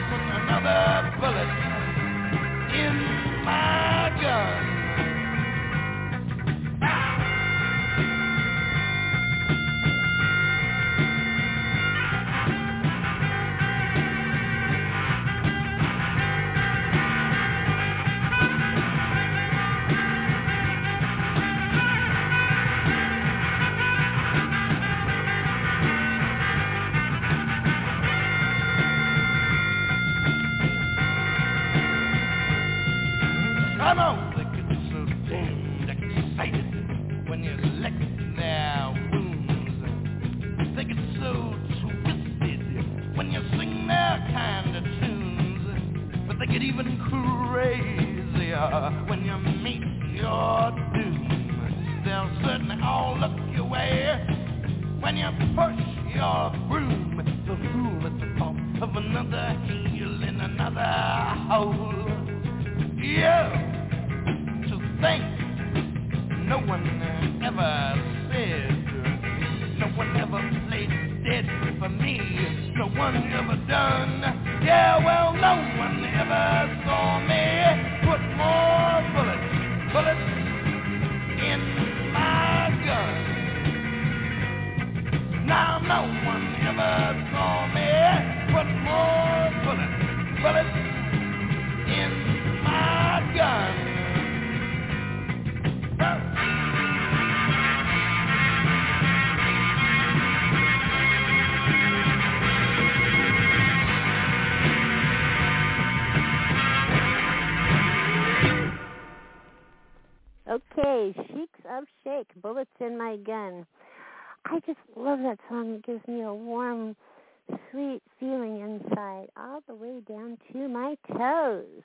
when you meet your doom. They'll certainly all look your way when you push your broom. The fool at the top of another heel in another hole. Yeah, to think no one ever said, no one ever played dead for me, no one ever done. Yeah, well, no one ever saw me put more bullets in my gun. Now no one ever saw me put more bullets in my gun. Okay, Sheiks of Shake, Bullets in My Gun. I just love that song. It gives me a warm, sweet feeling inside, all the way down to my toes.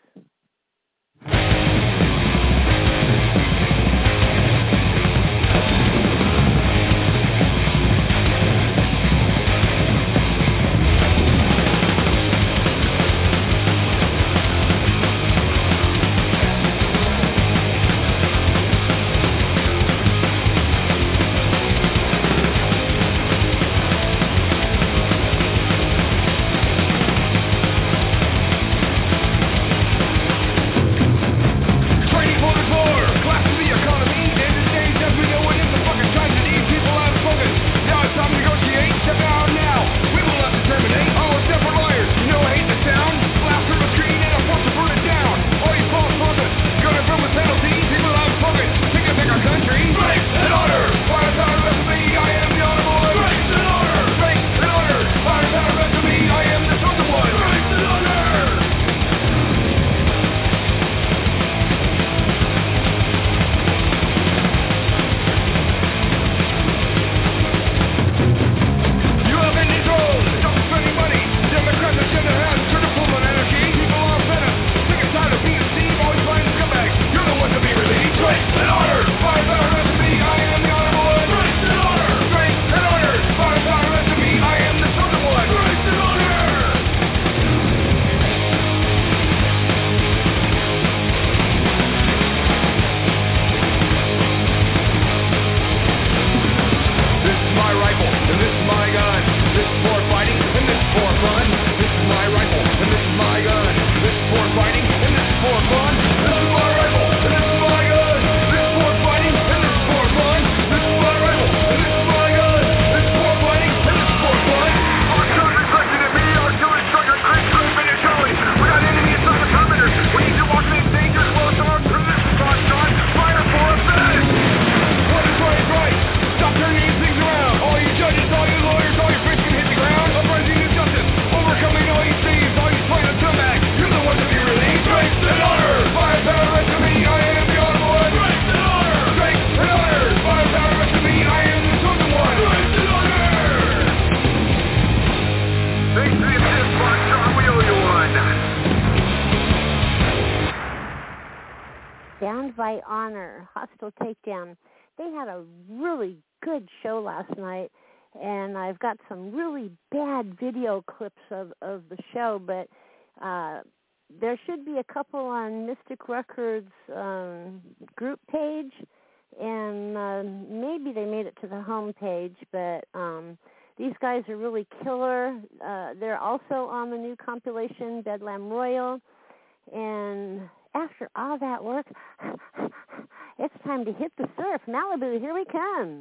Bound by Honor, Hostile Takedown. They had a really good show last night, and I've got some really bad video clips of the show, but there should be a couple on Mystic Records group page, and maybe they made it to the home page, but these guys are really killer. They're also on the new compilation, Bedlam Royal, and after all that work, it's time to hit the surf. Malibu, here we come.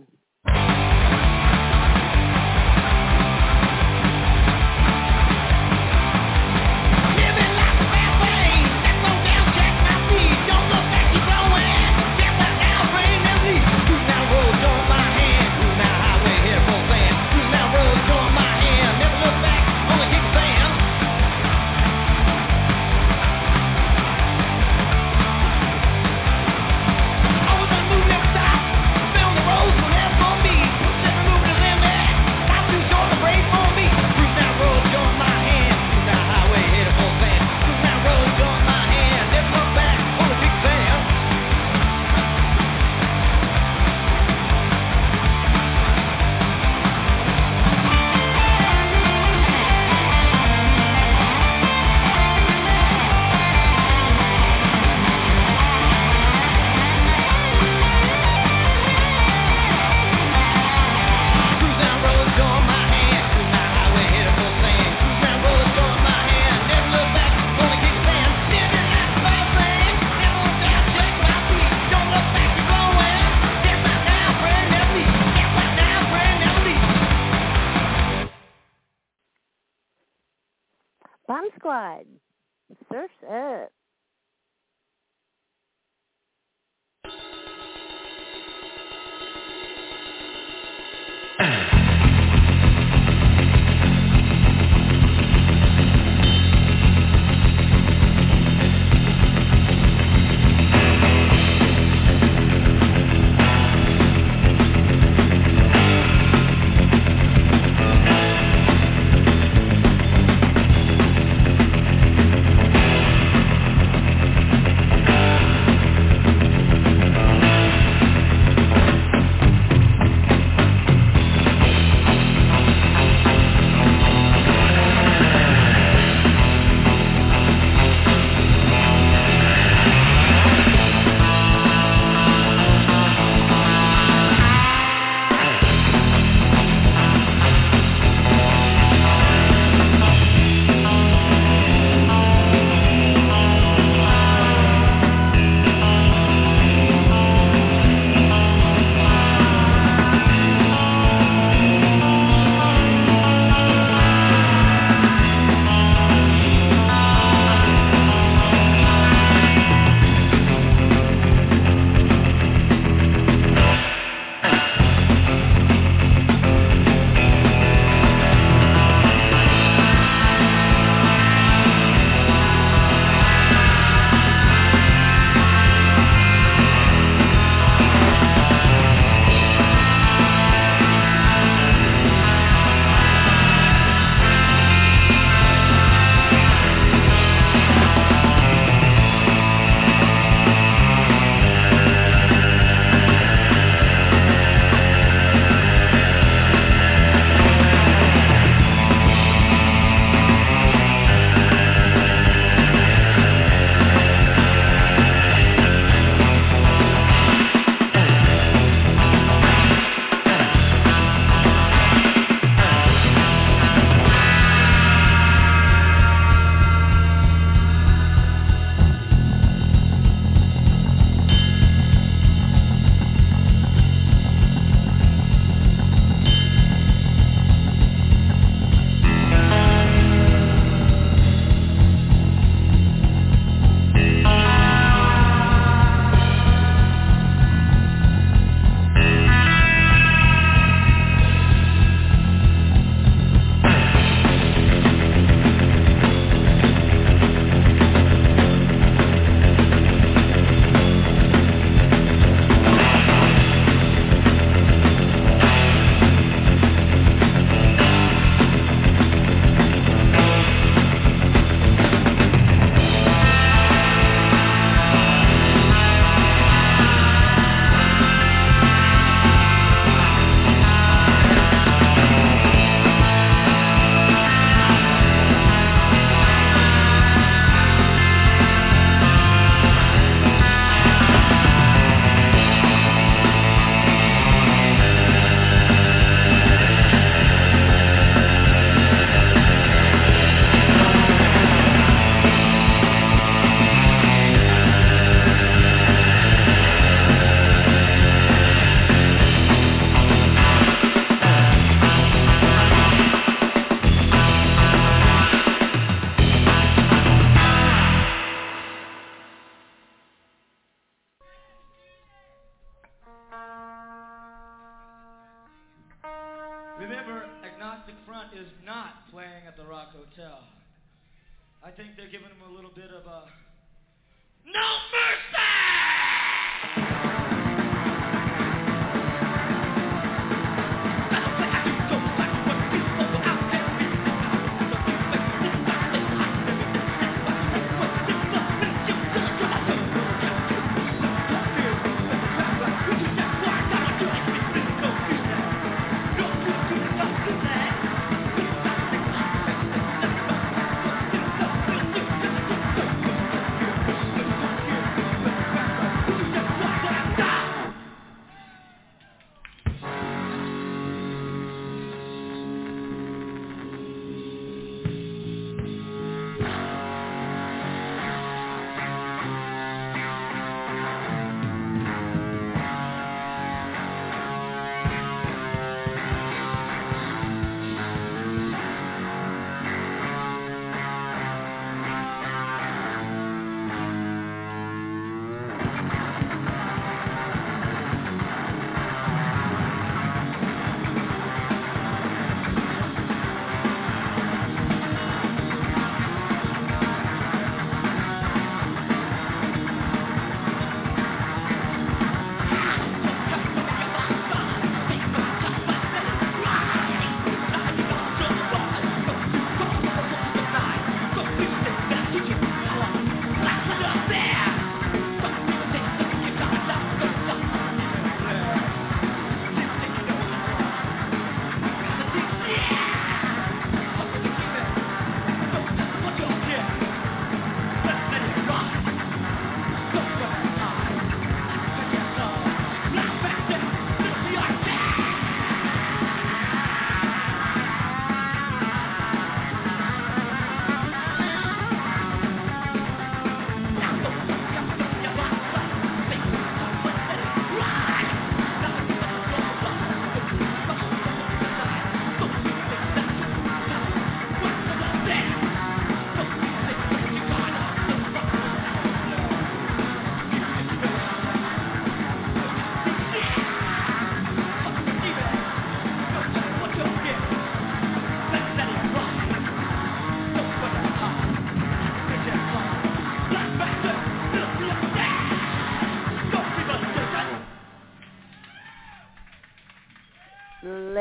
Never Squad. Surf's up. Remember, Agnostic Front is not playing at the Rock Hotel. I think they're giving him a little bit of a no mercy!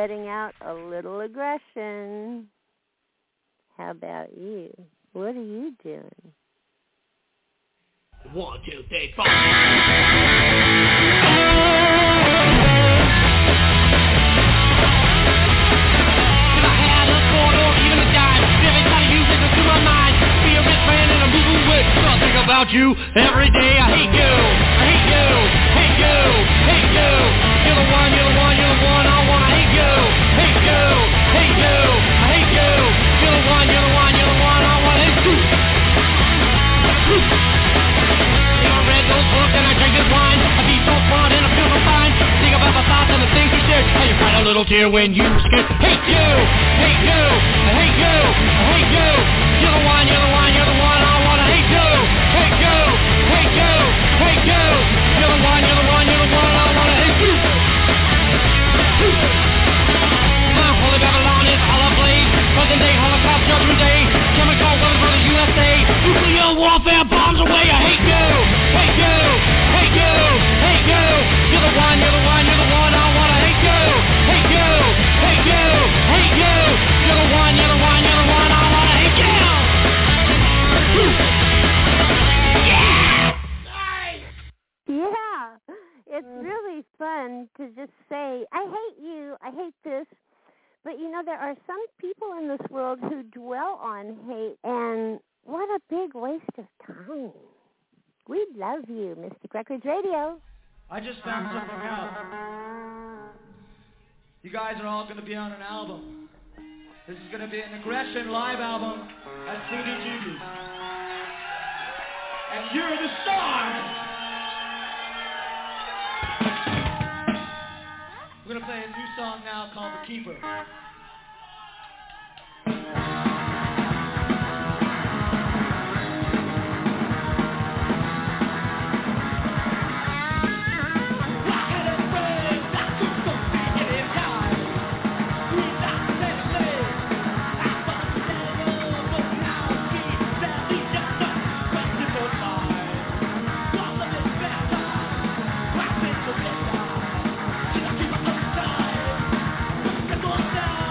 letting out a little aggression. How about you? What are you doing? 1, 2, 3, 4. About you every day. I hate you, I hate you, hate you, hate you. You're the one, you're the one, you're the one. I wanna hate you, hate you, hate you, I hate you. You're the one, you're the one, you're the one. I wanna hate you. I read those books and I drank this wine. I be so smart and I feel so fine. Think about my thoughts and the things you said. How you cried a little tear when you scared. Hate you, hate you, I hate you, I hate you. You're the one, you're the one, you're the one. I wanna hate you. Hate you, hate you, hate you. You're the one, you're the one, you're the one. I wanna hate you. Holy Babylon is hollow blade. Present day Holocaust Judgment Day. Chemical weapons for the USA. Nuclear warfare bombs away. I hate you, hate you, hate you, hate you. You're the one, you're the one, you're the one. I wanna hate you, hate you, hate you, hate you. You're the one, you're the one, you're the one. I wanna hate you. Yeah, it's really fun to just say, I hate you, I hate this. But, you know, there are some people in this world who dwell on hate, and what a big waste of time. We love you, Mystic Records Radio. I just found something out. You guys are all going to be on an album. This is going to be an Aggression live album at CBGB. And you're the stars! We're going to play a new song now called The Keeper. Keep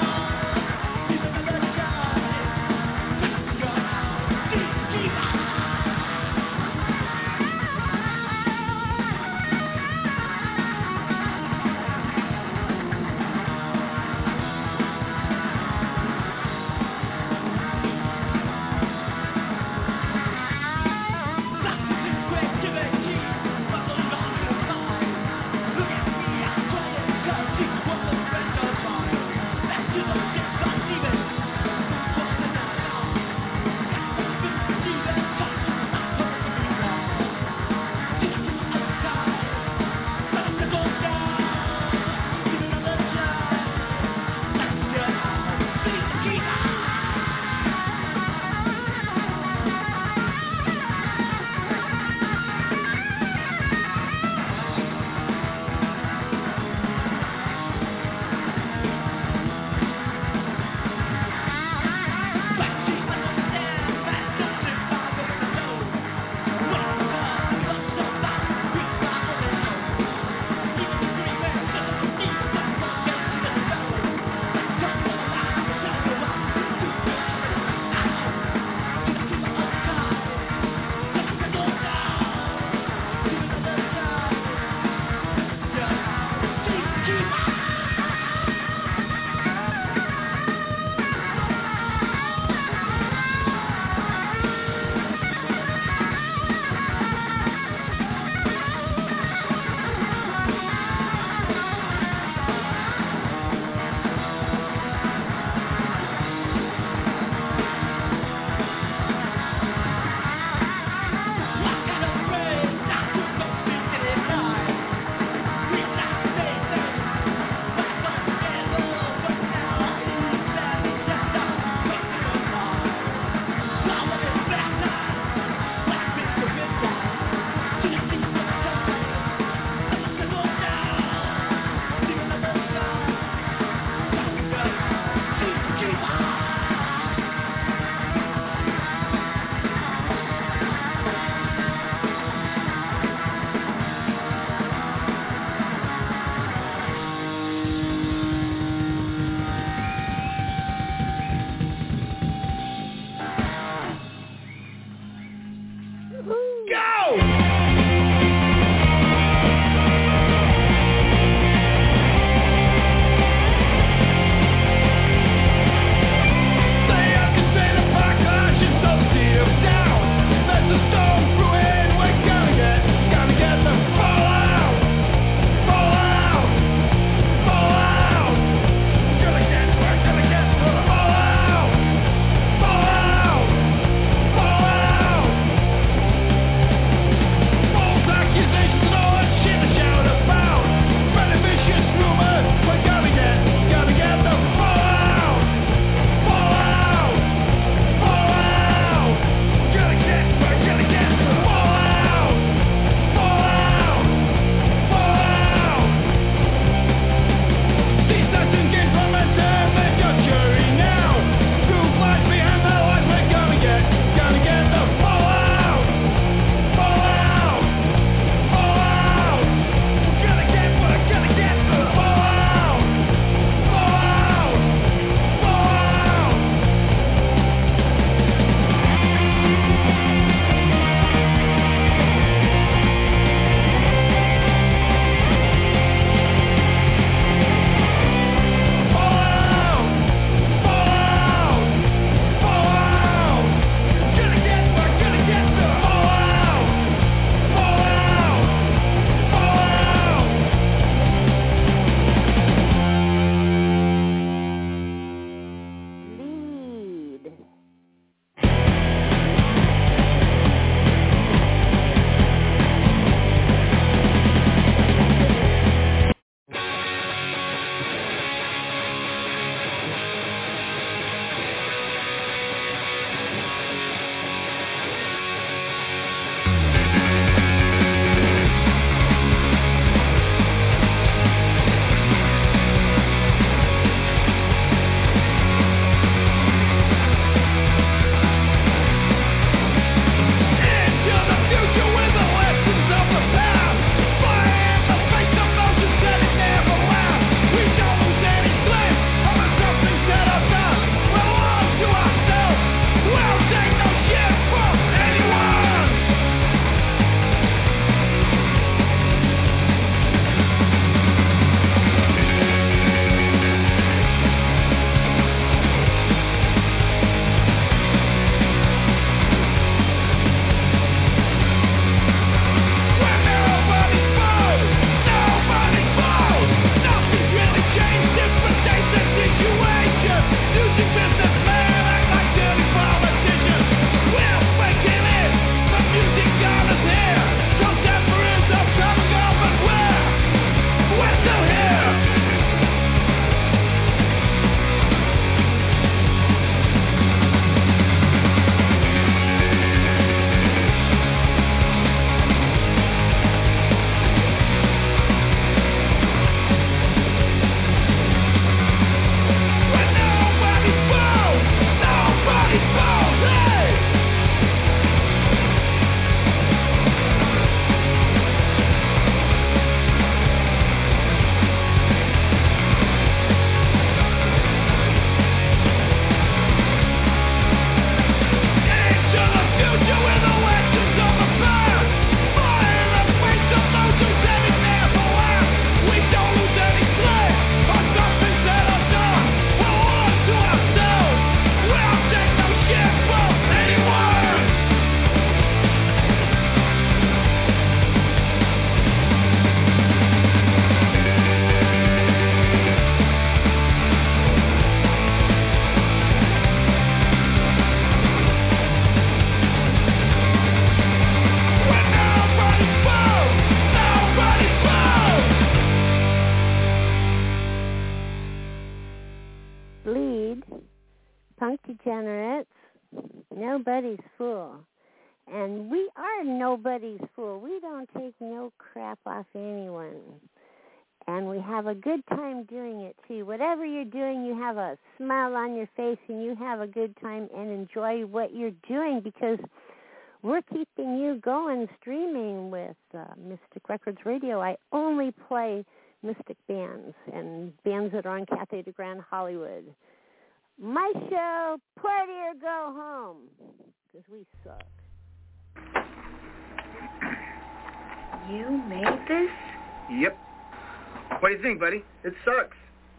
punk degenerates, nobody's fool. And we are nobody's fool. We don't take no crap off anyone. And we have a good time doing it, too. Whatever you're doing, you have a smile on your face and you have a good time and enjoy what you're doing, because we're keeping you going streaming with Mystic Records Radio. I only play Mystic bands and bands that are on Cathay de Grand Hollywood. My show, Party or Go Home, because we suck. You made this? Yep. What do you think, buddy? It sucks.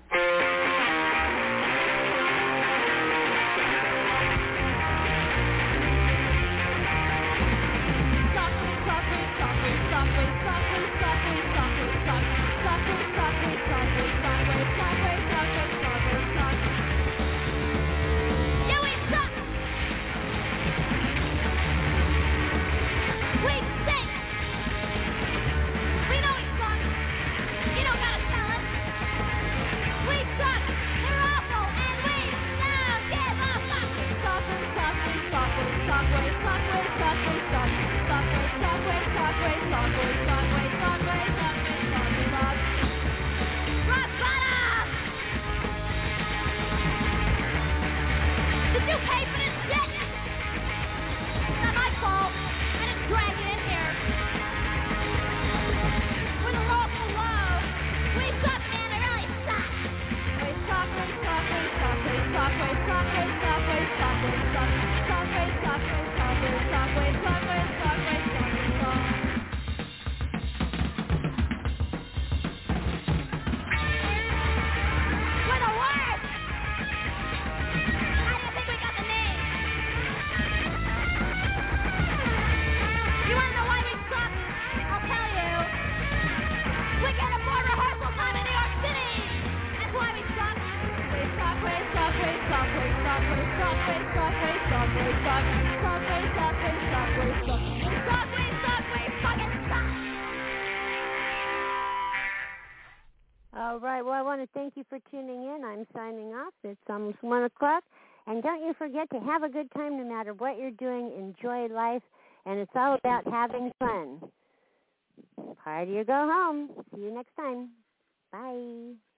All right. Well, I want to thank you for tuning in. I'm signing off. It's almost 1 o'clock. And don't you forget to have a good time no matter what you're doing. Enjoy life. And it's all about having fun. Party or go home. See you next time. Bye.